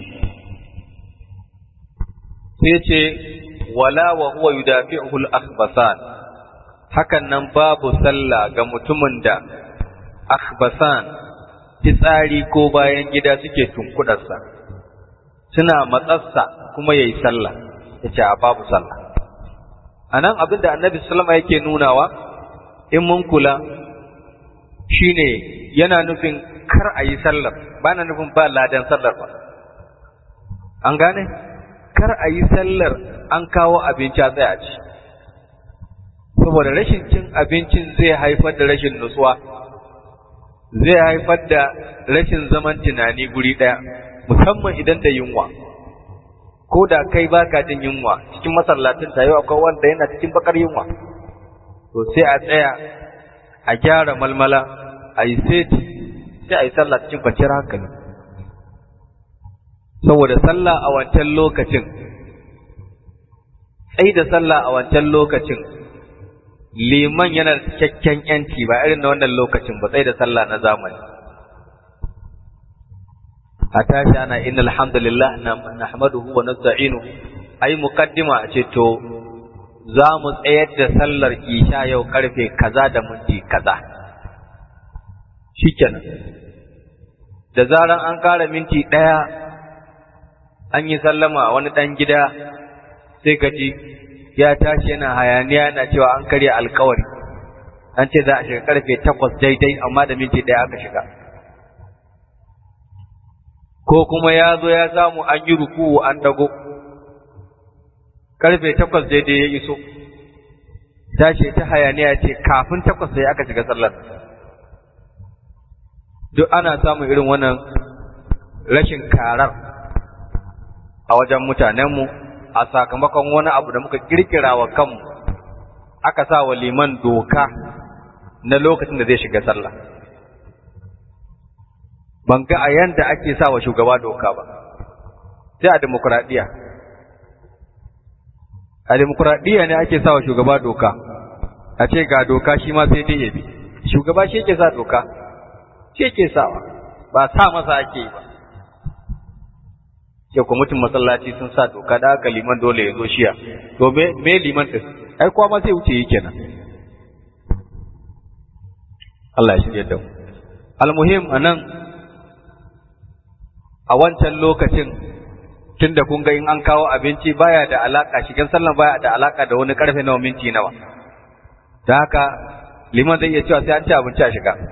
sai ce wala wa huwa yudafi'uhu al-akhbasan hakan nan babu sallah ga mutumin da akhbasan fitsari ko bayan gida suke tunkudarsa suna matsarsa kuma yayi sallah yace a babu sallah anan abinda annabi sallama yake nunawa in mun kula shine yana nufin kar a yi sallar ba na nufin ba ladan sallar ba an gane kar a yi sallar an kawo abinci a tsaya ci saboda rashin cin abincin zai haifar da rashin nutsuwa zai haifar da rashin zaman tunani guri ɗaya musamman idan da yunwa ko da kai baka jin yunwa cikin masallatin tayo akwai wanda yana cikin bakar yunwa to sai a tsaya a gyara malmala a yi seti sai a yi sallah cikin kwanciyar hankali saboda sallah a wancan lokacin tsaye da sallah a wancan lokacin liman yana da cikakken yanci ba irin na wannan lokacin ba tsaye da sallah na zamani a tashi ana innal hamdalillah nahmaduhu wa nasta'inuhu ai muqaddima a ce to za mu tsayar da sallar isha yau karfe kaza da minti kaza shikenan da zaran an kara minti daya an yi sallama a wani dan gida sai ka ji ya tashi yana hayaniya yana cewa an karya alkawari an ce za a shiga karfe takwas daidai amma da minti daya aka shiga ko kuma ya zo ya samu an yi ruku'u an dago karfe takwas daidai ya iso tashi ta hayaniya ce kafin takwas sai aka shiga sallar duk ana samun irin wannan rashin karar a wajen mutanenmu a sakamakon wani abu da muka kirkira wa kanmu aka sa wa liman doka na lokacin da zai shiga sallah ban ga a yanda ake sa wa shugaba doka ba sai a demokradiya a demokradiya ne ake sa wa shugaba doka a ce ga doka shi ma sai dai ya bi shugaba shi yake sa doka shi yake sawa ba sa masa ake yi ba ke kwamitin masallaci sun sa doka da aka liman dole ya zo shiya, to me me liman din ai kowa ma sai wuce yi kenan. Allah ya shirye da mu. Almuhim anan a wancan lokacin tunda kun ga in an kawo abinci baya da alaka shigan sallan baya da alaka da wani karfe nawa minti nawa, da haka liman zai iya cewa sai an ci abinci a shiga,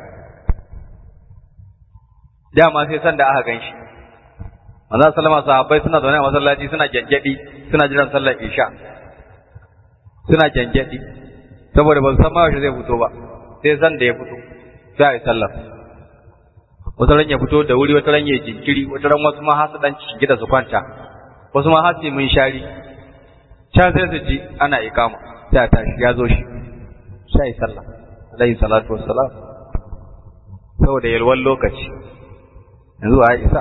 dama sai san da aka gan shi. Manzo sallama sahabbai suna zaune a masallaci suna gyangyadi suna jiran sallar isha, suna gyangyadi saboda ba su san ma shi zai fito ba, sai san da ya fito sai a yi sallar. Wata ran ya fito da wuri, wata ran ya jinkiri, wata ran wasu ma har su dan gida su kwanta, wasu ma har su mun shari can sai su ji ana ikama sai a tashi ya zo shi sai sallah alaihi salatu wassalam, saboda yalwan lokaci. Yanzu a isa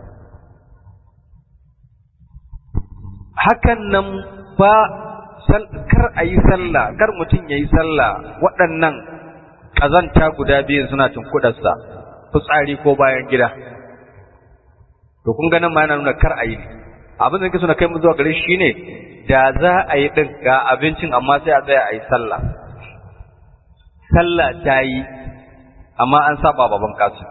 hakan nan ba kar a yi sallah, kar mutum ya yi sallah waɗannan ƙazanta guda biyu suna tunkuɗarsa, fitsari ko bayan gida. To kun ga nan ma yana nuna kar a yi ne. Abin da nake so na kai mu zuwa gare shi ne da za a yi ɗin ga abincin amma sai a tsaya a yi sallah. Sallah ta yi amma an saba baban kasu.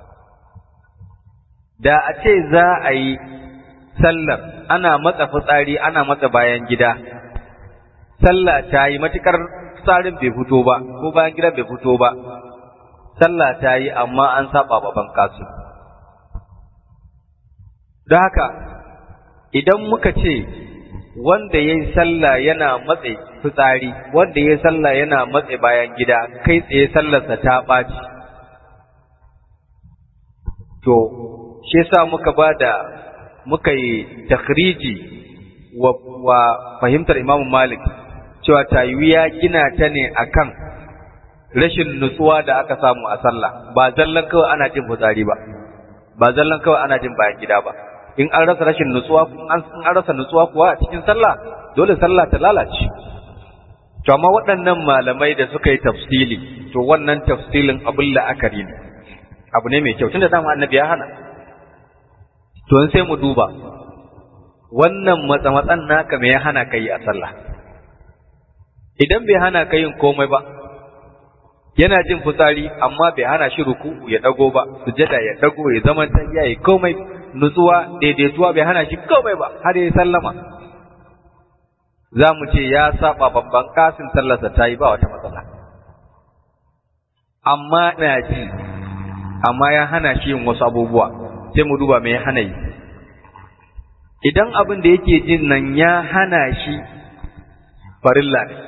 Da a ce za a yi sallar ana matsa fitsari ana matsa bayan gida, sallah ta yi matukar fitsarin bai fito ba ko bayan gida bai fito ba, sallah ta yi amma an saba baban kasu. Don haka idan muka ce wanda ya yi sallah yana matse fitsari, wanda ya yi sallah yana matse bayan gida, kai tsaye sallarsa ta ɓaci, to shi yasa muka ba da muka yi takhriji wa, wa fahimtar Imam Malik cewa tayiwi ya gina ta ne akan rashin nutsuwa da aka samu a sallah, ba zallan kawai ana jin fitsari ba, ba zallan kawai ana jin bayan gida ba. In an rasa rashin nutsuwa, an an rasa nutsuwa kuwa a cikin sallah, dole sallah ta lalace. To amma waɗannan malamai da suka yi tafsili, to wannan tafsilin abin la'akari ne, abu ne mai kyau tunda dama annabi ya hana. To sai mu duba wannan matsamatsan naka me ya hana kai a sallah. Idan bai hana kai yin komai ba, yana jin fitsari amma bai hana shi ruku ya dago ba, sujada ya dago ya zaman ta yayi komai, nutsuwa daidaituwa bai hana shi komai ba har ya sallama, za mu ce ya saba babban kasin sallarsa ta yi ba wata matsala. Amma ina ji amma ya hana shi yin wasu abubuwa, sai mu duba me ya hana yi. Idan abin da yake jin nan ya hana shi farilla ne,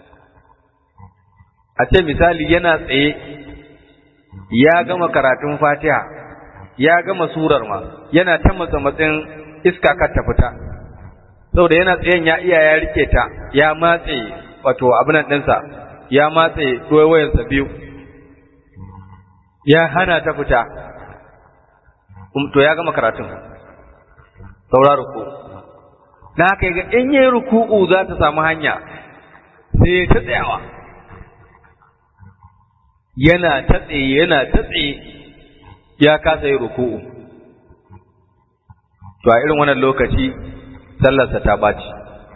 a ce misali yana tsaye ya gama karatun Fatiha, ya gama surar ma, yana ta matsa matsayin iska kar ta fita, saboda yana tsayen ya iya ya rike ta, ya matse wato abinan ɗinsa, ya matse ɗoyawayensa biyu, ya hana ta fita, to ya gama karatun, saura ruku. Na haka ga in yi ruku'u za ta samu hanya, sai ta tsayawa, yana ta tsaye yana ta tsaye ya kasa yi ruku'u. To a irin wannan lokaci sallarsa ta baci.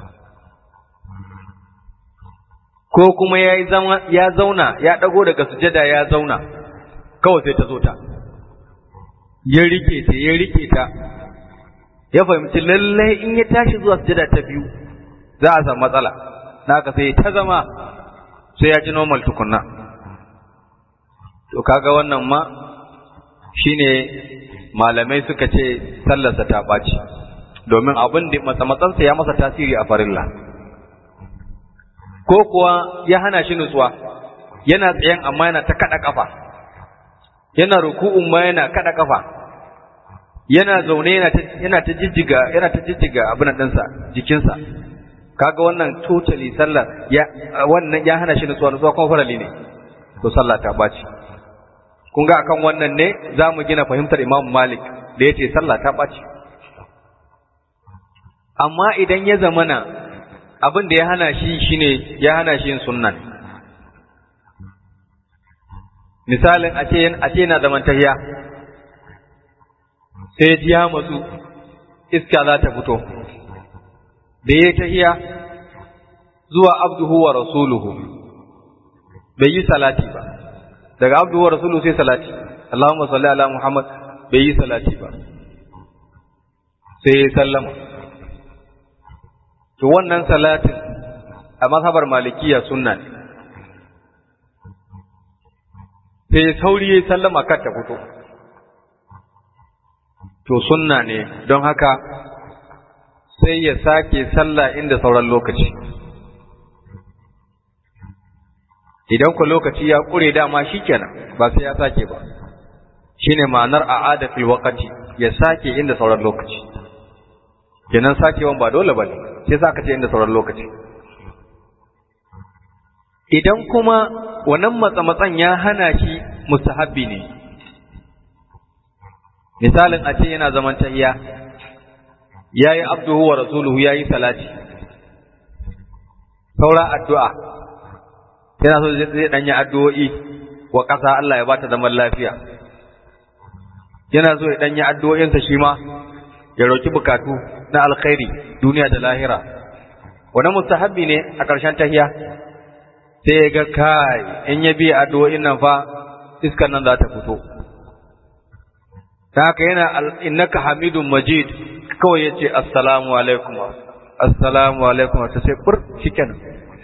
Ko kuma ya yi zama ya zauna ya dago daga sujada ya zauna kawai sai ta zo ta ya rike ta ya rike ta ya fahimci lallai in ya tashi zuwa sujada ta biyu za a samu matsala, naka sai ta zama sai ya ji normal tukunna. To kaga wannan ma shine malamai suka ce sallarsa ta baci, domin abin da matsamatsansa ya masa tasiri a farilla. Ko kuwa ya hana shi nutsuwa, yana tsayen amma yana ta kada kafa, yana ruku'un ma yana kada kafa, yana zaune yana ta yana ta jijjiga yana ta jijjiga abin nan dinsa jikinsa. Kaga wannan totally sallar ya wannan ya hana shi nutsuwa, nutsuwa kuma farali ne, to sallah ta baci. Kun ga akan wannan ne za mu gina fahimtar Imam Malik da ya ce sallah ta ɓaci. Amma idan ya zamana abin da ya hana shi shine ya hana shi yin sunnan. Misalin a ce a ce yana zaman tahiya sai ya ji ya matsu iska za ta fito da ya tahiya zuwa abduhu wa rasuluhu bai yi salati ba daga abduhu wa rasuluhu sai salati Allahumma salli ala Muhammad bai yi salati ba sai ya sallama to wannan salatin a mazhabar malikiya sunna ne sai sauri ya sallama kar ta fito to sunna ne don haka sai ya sake sallah inda sauran lokaci idan ku lokaci ya kure dama shikenan ba sai ya sake ba shine ma'anar a'ada fil waqti ya sake inda sauran lokaci kenan sakewan ba dole bane sai saka ce inda sauran lokaci idan kuma wannan matsa-matsan ya hana shi mustahabbi ne misalin a ce yana zaman tahiyya yayi abduhu wa rasuluhu yayi salati saura addu'a yana so zai dan yi addu'o'i wa ƙasa Allah ya bata zaman lafiya yana so ya dan yi addu'o'insa shi ma ya roki bukatu na alkhairi duniya da lahira wannan mustahabbi ne a ƙarshen tahiyya sai ya ga kai in ya biya addu'o'in nan fa iskar nan za ta fito ta haka yana innaka hamidun majid kawai yace assalamu alaikum assalamu alaikum ta sai fur shikenan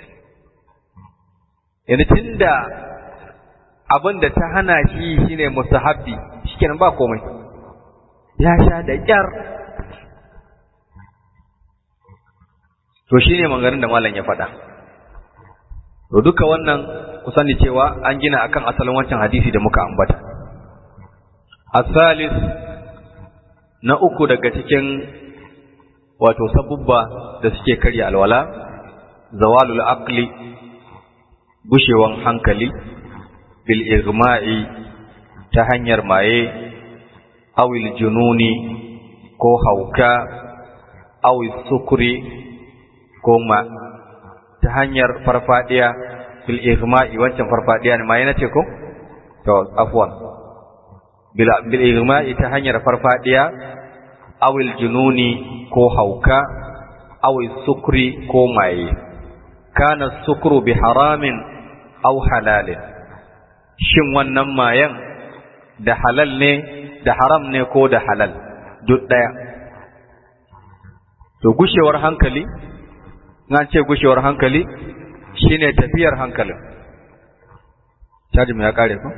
yana tunda abin da ta hana shi shine mustahabbi shikenan ba komai ya sha da kyar to shine mangarin da malam ya faɗa to duka wannan ku sani cewa an gina akan asalin wancan hadisi da muka ambata asalis na uku daga cikin wato sabubba da suke karya alwala zawalul aqli gushewan hankali bil igma'i ta hanyar maye awil jununi ko hauka awil sukri ko ma ta hanyar farfadiya bil igma'i wancan farfadiya ne maye nace ko to afwan bil bil igma'i ta hanyar farfadiya awil jununi ko hauka awil sukri ko maye kana sukru bi haramin aw halalin shin wannan mayan da halal ne da haram ne ko da halal duk daya to gushewar hankali na ce gushewar hankali shine tafiyar hankalin caji mu ya kare ku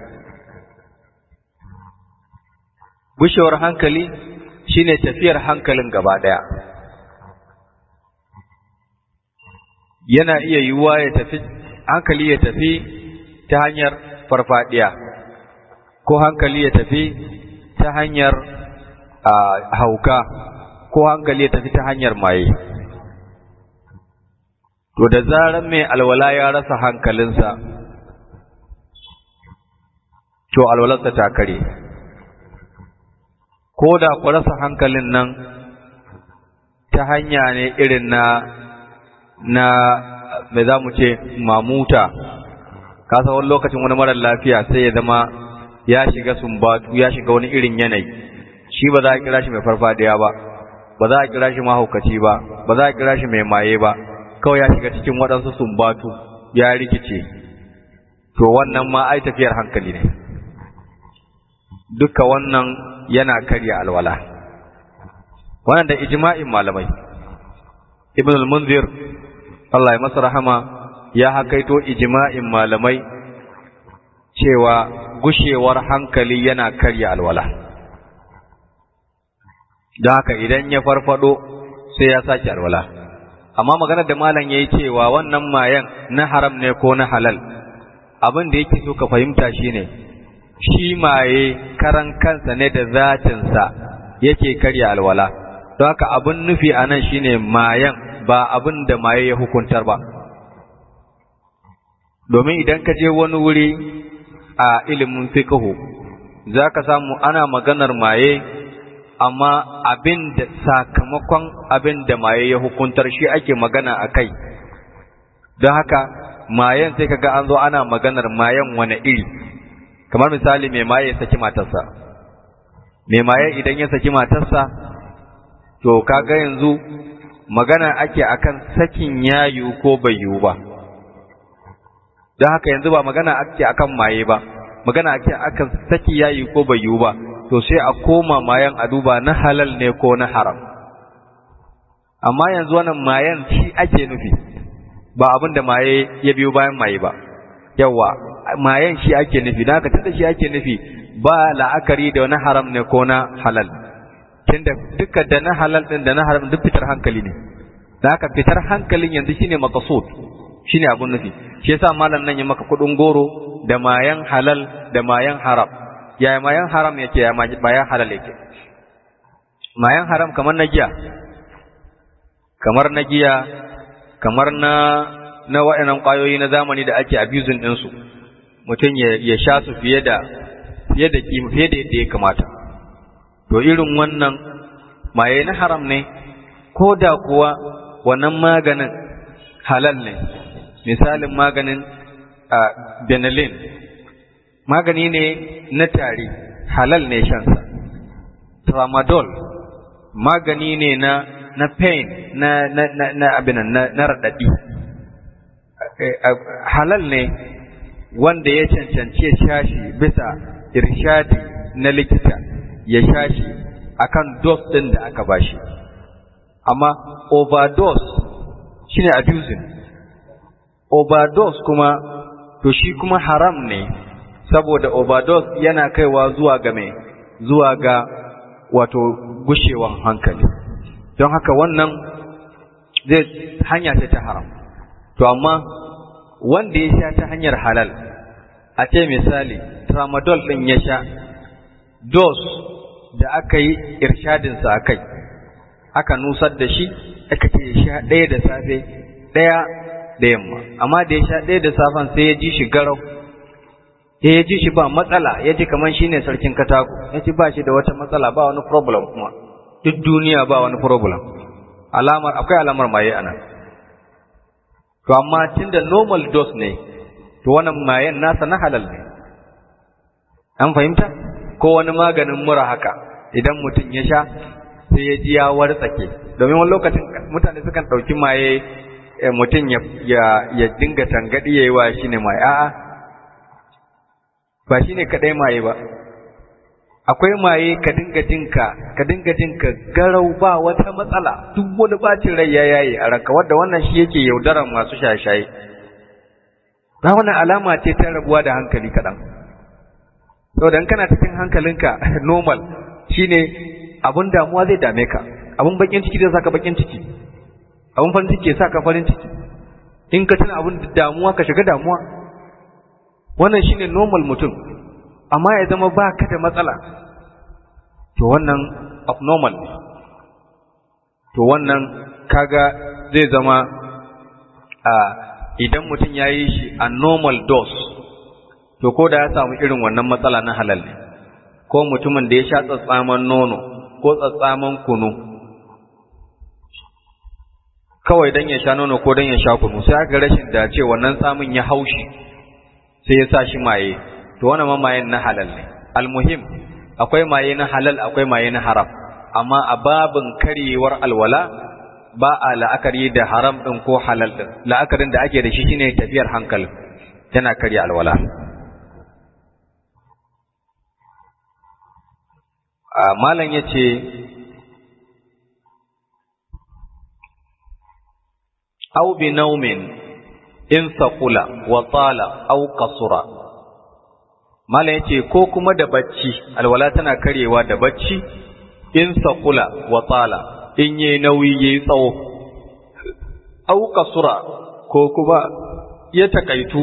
gushewar hankali shine tafiyar hankalin gaba daya yana iya yiwuwa ya tafi hankali ya tafi ta hanyar farfadiya ko hankali ya tafi ta hanyar hauka ko hankali ya tafi ta hanyar maye to da zaran mai alwala ya rasa hankalinsa to alwalarsa ta kare ko da ku rasa hankalin nan ta hanya ne irin na na me za mu ce mamuta ka san wani lokacin wani marar lafiya sai ya zama ya shiga sumbatu ya shiga wani irin yanayi shi ba za a kira shi mai farfadiya ba ba za a kira shi mahaukaci ba ba za a kira shi mai maye ba kawai ya shiga cikin waɗansu sumbatu ya rikice to wannan ma ai tafiyar hankali ne duka wannan yana karya alwala wannan da ijma'in malamai ibn al-munzir Allah ya masa rahama ya hakaito ijma'in malamai cewa gushewar hankali yana karya alwala don haka idan ya farfado sai ya sake alwala amma maganar da malam yayi cewa wannan mayan na haram ne ko na halal abin da yake so ka fahimta shine shi maye karan kansa ne da zatinsa yake karya alwala don haka abin nufi anan shine mayan ba abin da maye ya hukuntar ba domin idan ka je wani wuri a ilimin fiqh zaka samu ana maganar maye amma abin da sakamakon abin da maye ya hukuntar shi ake magana akai don haka mayen sai kaga an zo ana maganar mayen wani iri kamar misali mai maye ya saki matarsa mai maye idan ya saki matarsa to kaga yanzu magana ake akan sakin yayu ko bai yiwu ba, don haka yanzu ba magana ake akan maye ba, magana ake akan saki yayu ko bai yiwu ba, to sai a koma mayan a duba na halal ne ko na haram. Amma yanzu wannan mayan shi ake nufi, ba abin da maye ya biyo bayan maye ba. Yawa mayan shi ake nufi, don haka tunda shi ake nufi ba la'akari da na haram ne ko na halal, tunda duka da na halal din da na haram duk fitar hankali ne. Don haka fitar hankalin yanzu shine maqsud, shine abun nufi. Shi yasa malam nan ya maka kudin goro da mayan halal da mayan haram. Yaya mayan haram yake, ya mayan halal yake? Mayan haram kamar na giya, kamar na giya, kamar na na waɗannan ƙwayoyi na zamani da ake abusing ɗinsu, mutum ya, ya sha su fiye da fiye da kima fiye da yadda ya kamata. To irin wannan maye na haram ne, ko da kuwa wannan maganin halal ne. Misalin maganin uh, Benelin, magani ne na tari, halal ne shansa. Tramadol, magani ne na na pain, na na na na abinan na, na raɗaɗi. Halal ne wanda ya cancanci ya shashi bisa irshadi na likita, ya shashi akan dose ɗin da aka bashi. Amma overdose shine abusing. Overdose kuma to shi kuma haram ne, saboda overdose yana kaiwa zuwa ga mai zuwa ga wato gushewan hankali. Don haka wannan zai hanya ce ta haram. To amma wanda ya sha ta hanyar halal, a ce misali tramadol ɗin ya sha, dose da aka yi irshadinsa a kai, aka nusar da shi, aka ce ya sha ɗaya da safe ɗaya da yamma, amma da ya sha ɗaya da safen sai ya ji shi garau, ya ji shi ba matsala, ya ji kamar shi ne sarkin katako, ya ji ba shi da wata matsala, ba wani problem kuma, duk duniya ba wani problem. Alamar, akwai alamar maye a nan. To amma tunda normal dose ne, to wannan mayen nasa na halal ne. An fahimta? Ko wani maganin mura haka, idan mutum ya sha sai ya ji ya wartsake. Domin wani lokacin mutane sukan ɗauki maye mutum ya ya dinga tangadi yayi wa shine maye. A'a, ba shine kadai maye ba. Akwai maye ka dinga jinka, ka dinga jinka garau ba wata matsala, duk wani bacin rai ya yayi a ranka, wanda wannan shi yake yaudaran masu shashaye. Ba wannan alama ce ta rabuwa da hankali kaɗan. Saboda in kana cikin hankalinka normal, shine abun damuwa zai dame ka, abun bakin ciki zai saka bakin ciki, abun farin ciki ya saka farin ciki. In ka tuna abun damuwa ka shiga damuwa. Wannan shine normal mutum. Amma ya zama ba ka da matsala, to wannan abnormal ne. To wannan kaga zai zama a idan mutum ya yi shi a normal dose, to ko da ya samu irin wannan matsala na halal ne. Ko mutumin da ya sha tsatsaman nono ko tsatsaman kunu, kawai don ya sha nono ko don ya sha kunu, sai aka rashin dace wannan tsamin ya haushi sai ya sa shi maye. To wannan ma mayen na halal ne. Almuhim, akwai maye na halal, akwai maye na haram, amma a babin karyewar alwala ba a la'akari da haram din ko halal din. La'akarin da ake da shi shine tafiyar hankali, yana karya alwala. a malam yace aw bi naumin in saqula wa tala aw qasura. Malam yace ko kuma da bacci, alwala tana karewa da bacci, in saqula wa tala, in yayi nauyi yayi tsawo, aw qasura ko kuma ya takaitu,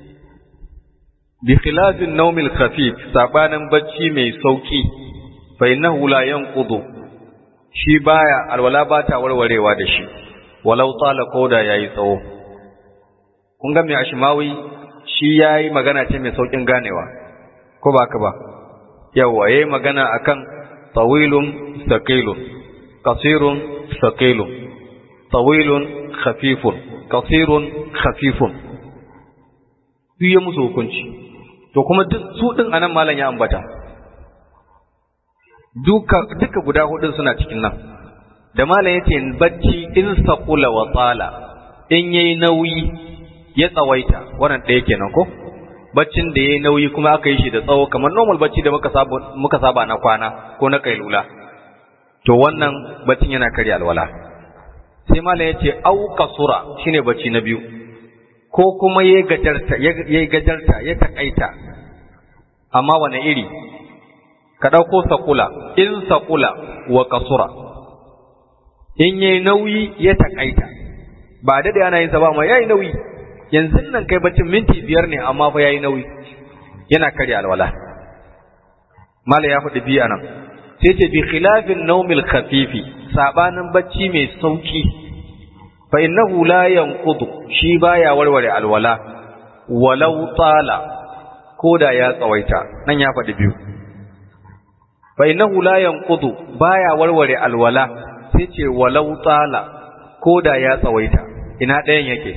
bi khilafin nawmil khafif, sabanin bacci mai sauki, fa innahu la yanqudu, shi baya alwala ba ta warwarewa da shi, walau tala koda yayi tsawo. Kun ga mai Ashmawi shi yayi magana ce mai saukin ganewa, ko ba ka ba? Yawa yayi magana akan tawilun thaqilun, qasirun thaqilun, tawilun khafifun, qasirun khafifun. Duk ya musu hukunci. To kuma duk su din anan malam ya ambata. Duka duka guda hudun suna cikin nan. da malam yace bacci in saqula wa tala in yayi nauyi ya tsawaita wannan ɗaya kenan ko baccin da yayi nauyi kuma aka yi shi da tsawo kamar normal bacci da muka saba muka saba na kwana ko na kailula to wannan baccin yana karya alwala sai malam yace au kasura shine bacci na biyu ko kuma yayi gajarta yayi gajarta ya takaita amma wani iri ka dauko saqula in saqula wa kasura in yayi nauyi ya takaita ba da da yana yin sa ba amma yayi nauyi yanzu nan kai baccin minti biyar ne amma fa yayi nauyi yana karya alwala mala ya faɗi biya nan sai ce bi khilafin nawmil khafifi sabanin bacci mai sauki fa innahu la yanqudu shi baya warware alwala walau tala koda ya tsawaita nan ya faɗi biyu fa innahu la yanqudu baya warware alwala sai ce walau tala koda ya tsawaita ina ɗayan yake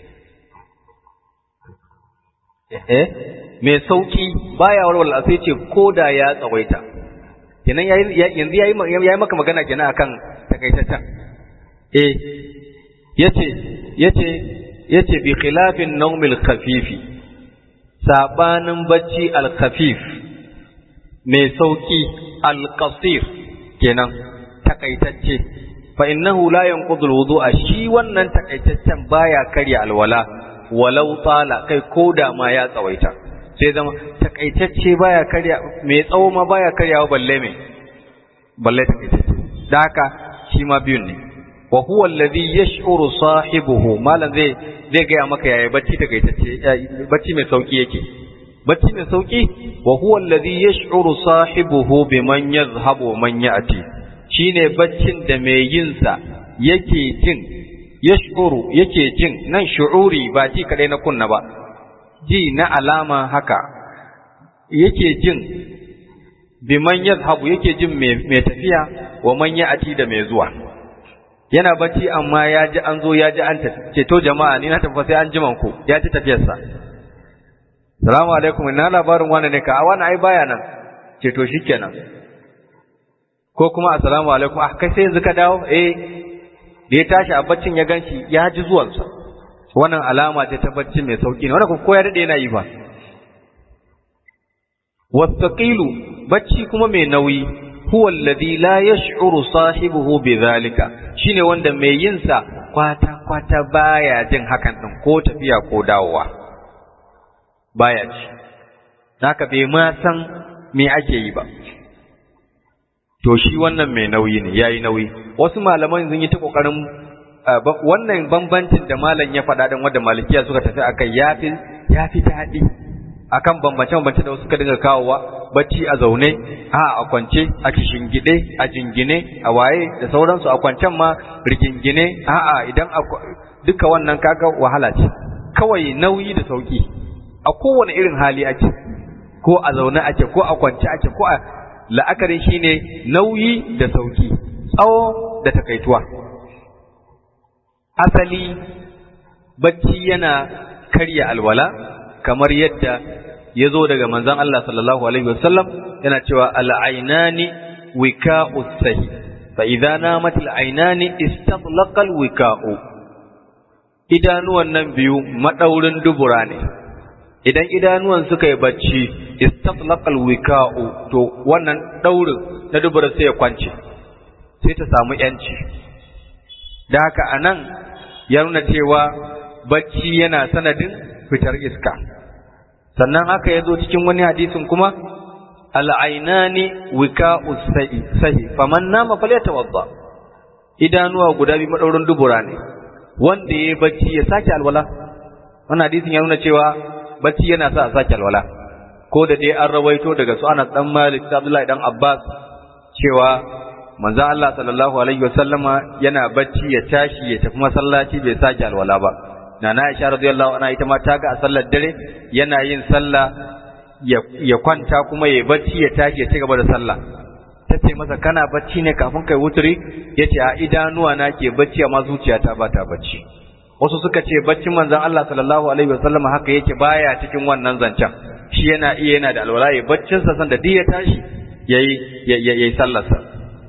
eh mai sauki baya warware sai ce koda ya tsawaita kenan yayi yanzu yayi yayi maka magana kenan akan takaitaccen eh yace yace yace bi khilafin nawmil khafifi sabanin bacci al khafif mai sauki al qasir kenan takaitacce fa innahu la yanqudu al wudu'a shi wannan takaitaccen baya karya alwala walau tala kai koda ma ya tsawaita sai zama takaitacce baya karya mai tsawo ma baya karyawa balle me balle takaitacce da haka shi ma biyun ne wa huwa alladhi yash'uru sahibuhu malan zai zai ga maka yayi bacci takaitacce bacci mai sauki yake bacci mai sauki wa huwa alladhi yash'uru sahibuhu biman yadhhabu man ya'ti shine baccin da mai yin sa yake jin yash'uru yake jin nan shu'uri ba ji kadai na kunna ba ji na alama haka yake jin biman yadhhabu yake jin mai tafiya wa man ya'ti da mai zuwa yana bacci amma ya ji an zo ya ji an tafi ce to jama'a ni na tafi sai an jiman ku ya ji tafiyarsa salamu alaikum ina labarin wani ne ka a wani ai baya nan ce to shikenan ko kuma assalamu alaikum ah kai sai yanzu ka dawo eh da ya tashi a baccin ya ganshi ya ji zuwansa wannan alama ce ta bacci mai sauki ne wannan ko ya dade yana yi ba wasaqilu bacci kuma mai nauyi huwa alladhi la yash'uru sahibuhu bidhalika shine wanda mai yin sa kwata kwata baya jin hakan din ko tafiya ko dawowa baya ji haka bai ma san me ake yi ba to shi wannan mai nauyi ne yayi nauyi wasu malaman sun yi ta kokarin wannan bambancin da malam ya faɗa din wanda malikiya suka tafi akai yafi yafi daɗi akan bambance-bambance da suka dinga kawowa bacci a zaune a a kwance a kishingide a jingine a waye da sauransu a kwancen ma rigingine a a idan duka wannan kaga wahala ce kawai nauyi da sauki a kowane irin hali ake ko a zaune ake ko a kwance ake ko a la'akari shine nauyi da sauki tsawo da takaituwa asali bacci yana karya alwala kamar yadda ya zo daga manzon Allah sallallahu alaihi wasallam yana cewa al-ainani wika'u sahi fa idza namat al-ainani istatlaqa al-wika'u idanuwan nan biyu madaurin dubura ne idan idanuwan suka yi bacci istatlaqa al-wika'u to wannan daurin na dubura sai ya kwance sai ta samu yanci da haka anan ya nuna cewa bacci yana sanadin fitar iska sannan haka yazo cikin wani hadisin kuma al-ainani wika'u sahi faman nama falyatawadda idanuwa guda biyu madaurin dubura ne wanda yayi bacci ya sake alwala wannan hadisin ya nuna cewa bacci yana sa a sake alwala ko da dai an rawaito daga su Anas dan Malik da Abdullahi dan Abbas cewa manzo Allah sallallahu alaihi wasallama yana bacci ya tashi ya tafi masallaci bai sake alwala ba Nana Aisha radiyallahu anha ita ma ta ga a sallar dare yana yin sallah ya, ya kwanta kuma ya bacci ya tashi ya ci gaba da sallah. Ta ce masa kana bacci ne kafin kai wuturi? Yace a idanuwa na ke bacci amma zuciyata ba ta bacci. Wasu suka ce baccin manzon Allah sallallahu alaihi wasallam haka yake baya cikin wannan zancen. Shi yana iya yana da alwala ya baccin sa san da duk ya tashi yayi yayi sallarsa.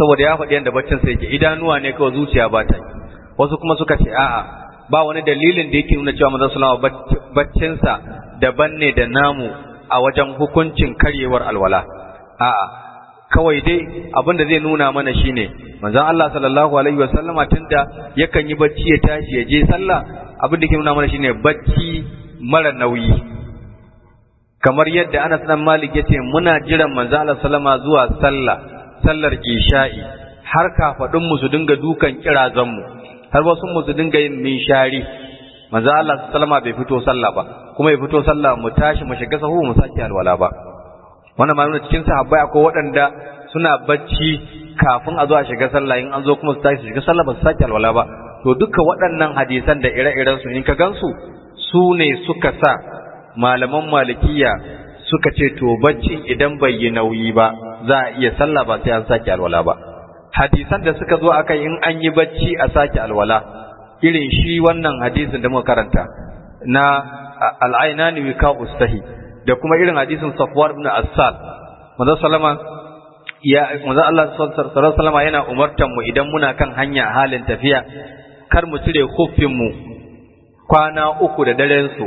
saboda ya faɗi yadda baccin sa yake idanuwa ne kawai zuciya ba ta yi. Wasu kuma suka ce a'a ba wani dalilin da yake nuna cewa manzon sallallahu alaihi wasallam baccin sa daban ne da namu a wajen hukuncin karyewar alwala. A'a kawai dai abin da zai nuna mana shine manzon Allah sallallahu alaihi wasallama tunda yakan yi bacci ya tashi ya je sallah, abin da ke nuna mana shine bacci mara nauyi. Kamar yadda Anas dan Malik yace muna jiran manzon Allah sallama zuwa sallah sallar isha'i har kafadun mu su dinga dukan kirazan mu, har wasu mu su dinga yin minshari. Manzon Allah sallama bai fito sallah ba, kuma ya fito sallah mu tashi mu shiga sahu mu saki alwala ba. Wannan ma nuna cikin sahabbai akwai waɗanda suna bacci kafin a zo a shiga sallah, in an zo kuma su tashi shiga sallah ba su saki alwala ba. To duka waɗannan hadisan da ire-iren su in ka gansu su ne suka sa malaman malikiya suka ce to baccin idan bai yi nauyi ba za a iya sallah ba sai an saki alwala ba. Hadisan da suka zo akan in an yi bacci a saki alwala irin shi wannan hadisin da muka karanta na al-ainani wika ustahi, da kuma irin hadisin Safwar ibn Assal, manzo sallama ya manzo Allah sallallahu alaihi wasallam yana umartan mu idan muna kan hanya halin tafiya kar mu cire kuffin mu kwana uku da daren su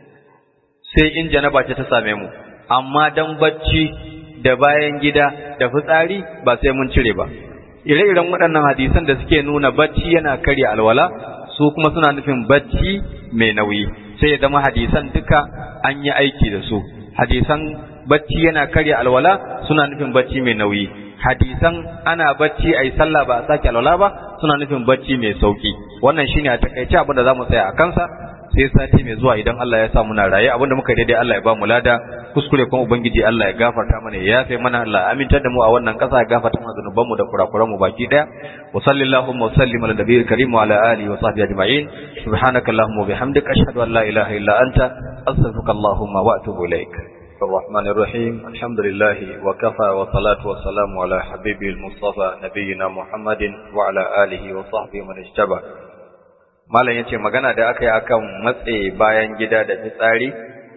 sai in janaba ce ta same mu, amma dan bacci da bayan gida da fitsari ba sai mun cire ba. Ire-iren waɗannan hadisan da suke nuna bacci yana karya alwala su kuma suna nufin bacci mai nauyi, sai ya zama hadisan duka an yi aiki da su. Hadisan bacci yana karya alwala suna nufin bacci mai nauyi, hadisan ana bacci ayi sallah ba a sake alwala ba suna nufin bacci mai sauki. Wannan shine a takaice abin da zamu tsaya a kansa, sai sati mai zuwa idan Allah ya sa muna raye abinda muka daidai Allah ya ba mu lada, kuskure kuma ubangiji Allah ya gafarta mana ya yafe mana, Allah amintar da mu a wannan kasa, ya gafarta mana zanuban mu da kurakuran mu baki daya. Wa sallallahu wa sallim ala nabiyil karim wa ala alihi wa sahbihi ajma'in. Subhanaka allahumma wa bihamdika ashhadu an la ilaha illa anta astaghfiruka allahumma wa atubu ilaik. الرحمن الرحيم الحمد لله وكفى والصلاة والسلام على حبيبه المصطفى نبينا محمد وعلى آله وصحبه من اجتبى. Malam yace magana da aka yi akan matse bayan gida da fitsari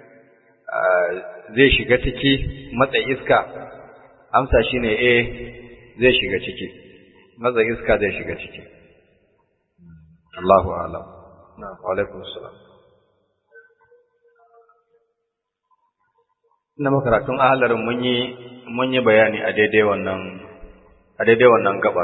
zai shiga ciki, matse iska, amsa shine eh zai shiga ciki, matse iska zai shiga ciki. Allahu a'lam. Na'am, wa alaikum assalam. Na makaratun ahalarin mun yi mun yi bayani a daidai wannan a daidai wannan gabar.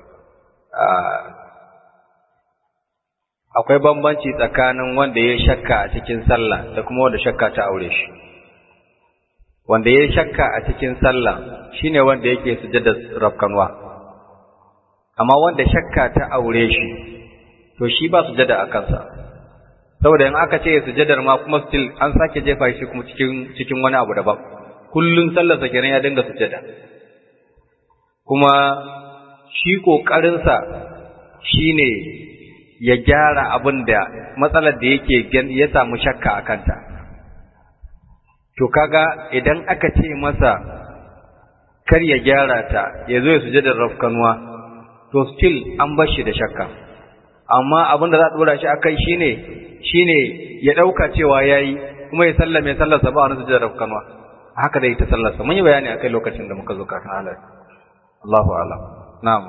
Akwai bambanci tsakanin wanda ya shakka a cikin sallah da kuma wanda shakka ta aure shi. Wanda ya shakka a cikin sallah shine wanda yake sujjada rafkanwa, amma wanda shakka ta aure shi to shi ba sujjada a kansa, saboda in aka ce sujjadar ma kuma still an sake jefa shi kuma cikin cikin wani abu daban. Kullun sallar sa kenan ya dinga sujjada, kuma shi kokarin sa shine ya gyara abin da matsalar da yake ya samu shakka a kanta. To kaga idan aka ce masa kar ya gyara ta ya zo ya sujudar rafkanuwa, to still an bar shi da shakka, amma abin da za a dora shi akai shine shine ya dauka cewa yayi kuma ya sallame sallarsa ba wani sujudar rafkanuwa, haka da ita sallarsa mun yi bayani akai lokacin da muka zo kafin halar. Allahu a'lam. Na'am.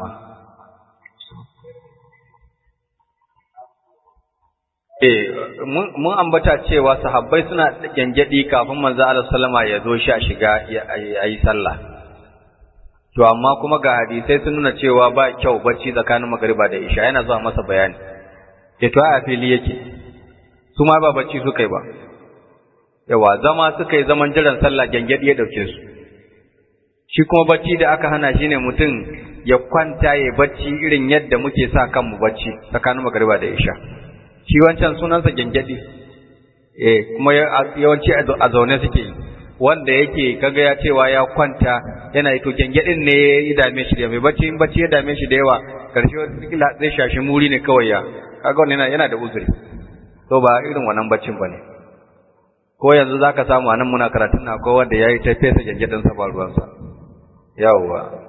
Eh, mun ambata cewa sahabbai suna gyangyaɗi kafin manzo Allah sallama ya zo shi a shiga yayi sallah. To amma kuma ga hadisai sun nuna cewa ba kyau bacci tsakanin magriba da isha, yana zuwa masa bayani. Eh to a fili yake. Su ma ba bacci suka yi ba. Yawa zama suka yi zaman jiran sallah, gyangyaɗi ya dauke su. Shi kuma bacci da aka hana shine mutum ya kwanta ya bacci irin yadda muke sa kanmu bacci tsakanin magriba da isha. Shi wancan sunansa gyangyaɗi, eh kuma yawanci a zaune suke yi, wanda yake kaga ya cewa ya kwanta yana yi to gyangyaɗin ne ya dame shi da mai bacci, in bacci ya dame shi da yawa karshe wata zai shashi muri ne kawai ya kaga wannan yana da uzuri, to ba irin wannan baccin bane. Ko yanzu zaka samu anan muna karatun na ko wanda yayi ta fesa gyangyaɗin sa ba ruwansa. Yawwa.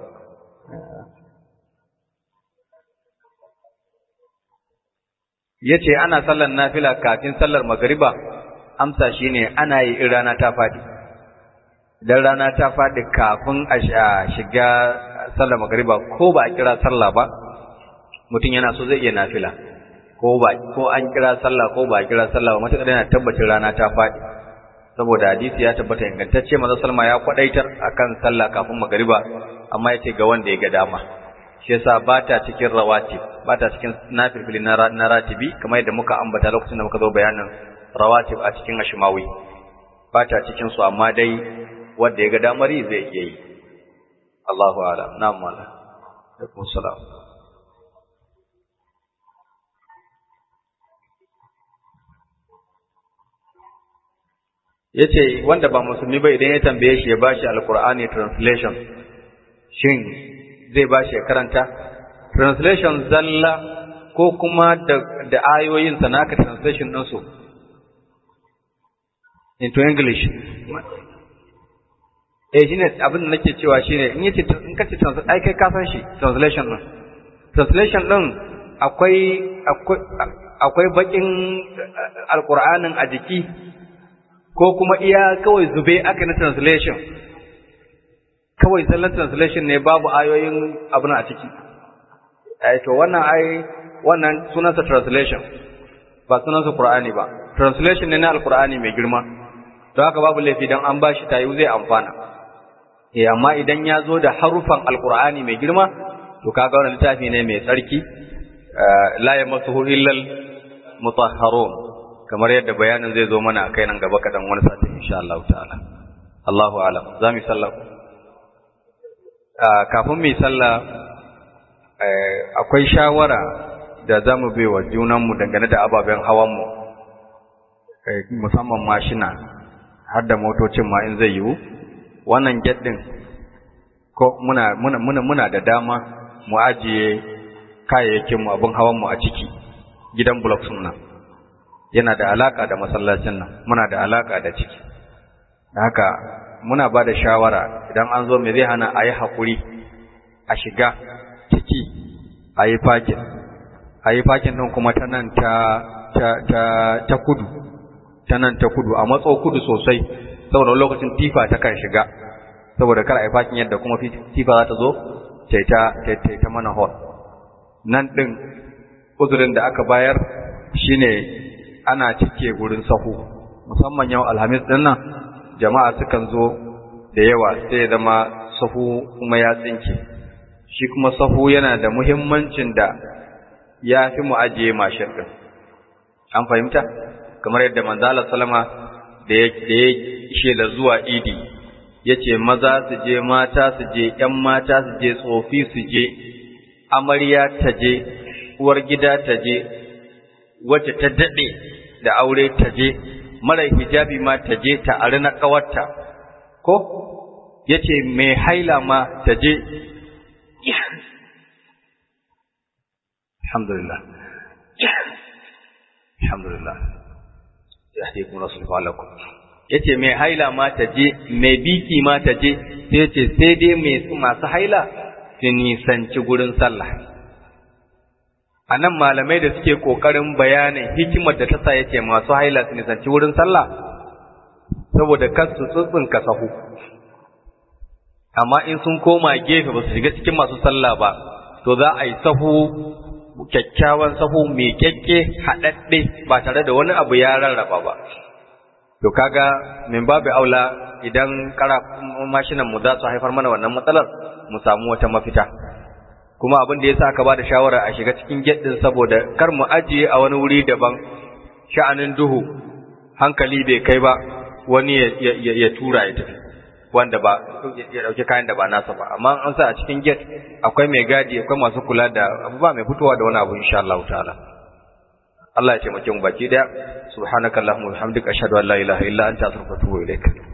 Yace ana sallar nafila kafin sallar magriba, amsa shine ana yi in rana ta fadi. Idan rana ta fadi kafin a shiga sallar magriba ko ba a kira sallah ba mutum yana so zai iya nafila ko ba ko an kira sallah ko ba a kira sallah ba mutum yana tabbacin rana ta faɗi saboda hadisi ya tabbata ingantacce manzo sallama ya kwadaitar akan sallah kafin magriba amma yace ga wanda ya ga dama shi yasa ba ta cikin rawatib ba ta cikin nafilfili na ratibi kamar yadda muka ambata lokacin da muka zo bayanin rawatib a cikin ashmawi ba ta cikin su amma dai wanda ya ga damari zai iya yi Allahu a'lam na'am mala alaikum salam yace wanda ba musulmi ba idan ya tambaye shi ya bashi alqur'ani translation shin zai bashi ya karanta translation zalla ko kuma da da ayoyin sa naka translation din su into english eh shine abin da nake cewa shine in yace in kace translation ai kai ka san shi translation din translation din akwai akwai akwai bakin alqur'anin a jiki ko kuma iya kawai zube aka na translation kawai zallan translation ne babu ayoyin abin a ciki ai to wannan ai wannan sunansa translation ba sunansa qur'ani ba translation ne na alqur'ani mai girma don haka babu laifi dan an bashi tayi zai amfana eh amma idan ya zo da harufan alqur'ani mai girma to kaga wannan littafi ne mai tsarki la yamassuhu illal mutahharun kamar yadda bayanin zai zo mana kai nan gaba kadan wani sati insha Allah ta'ala Allahu a'lam zamu sallah kafin mu sallah akwai shawara da zamu bai wa junan mu dangane da ababen hawan mu musamman mashina har da motocin ma in zai yiwu wannan gate din ko muna muna muna muna da dama mu ajiye kayayyakin mu abin hawan mu a ciki gidan block sunna yana da alaka da masallacin nan muna da alaka da ciki haka muna ba da shawara idan an zo me zai hana a yi haƙuri a shiga ciki a yi fakin a yi fakin ɗin kuma ta nan ta ta ta ta kudu ta nan ta kudu a matso kudu sosai saboda lokacin tifa ta kan shiga saboda kar a yi fakin yadda kuma tifa za ta zo ta ta ta mana hall nan ɗin uzurin da aka bayar shine ana cike gurin sahu musamman yau alhamis din nan jama'a sukan zo da yawa sai zama sahu kuma ya tsinke shi kuma sahu yana da muhimmancin da ya fi mu ajiye mashin din an fahimta kamar yadda manzo Allah sallama da ya da ya shela zuwa idi yace maza su je mata su je ƴan mata su je tsofi su je amarya ta je uwar gida ta je wacce ta dade da aure ta je mara hijabi ma ta je ta ari na kawarta ko yace mai haila ma ta je alhamdulillah alhamdulillah yahdikum rasulullah alakum yace mai haila ma ta je mai biki ma ta je sai yace sai dai mai masu haila su nisanci gurin sallah a nan malamai da suke ƙoƙarin bayanin hikimar da ta sa yake masu haila su nisanci wurin sallah saboda kar su tsuntsunka sahu amma in sun koma gefe ba su shiga cikin masu sallah ba to za a yi sahu kyakkyawan sahu mai kyakke haɗaɗɗe ba tare da wani abu ya rarraba ba to kaga min babu aula idan kara mashinan mu za su haifar mana wannan matsalar mu samu wata mafita kuma abin da yasa aka bada shawara a shiga cikin gate din saboda kar mu ajiye a wani wuri daban sha'anin duhu hankali bai kai ba wani ya, ya, ya tura ya tafi wanda ba ya dauki kayan da ba nasa ba amma an sa a cikin gate akwai mai gadi akwai masu kula da abubuwa mai fitowa da wani abu insha Allah ta'ala Allah ya taimake mu baki daya subhanakallahumma wa bihamdika ashhadu an la ilaha illa anta astaghfiruka wa atubu ilaik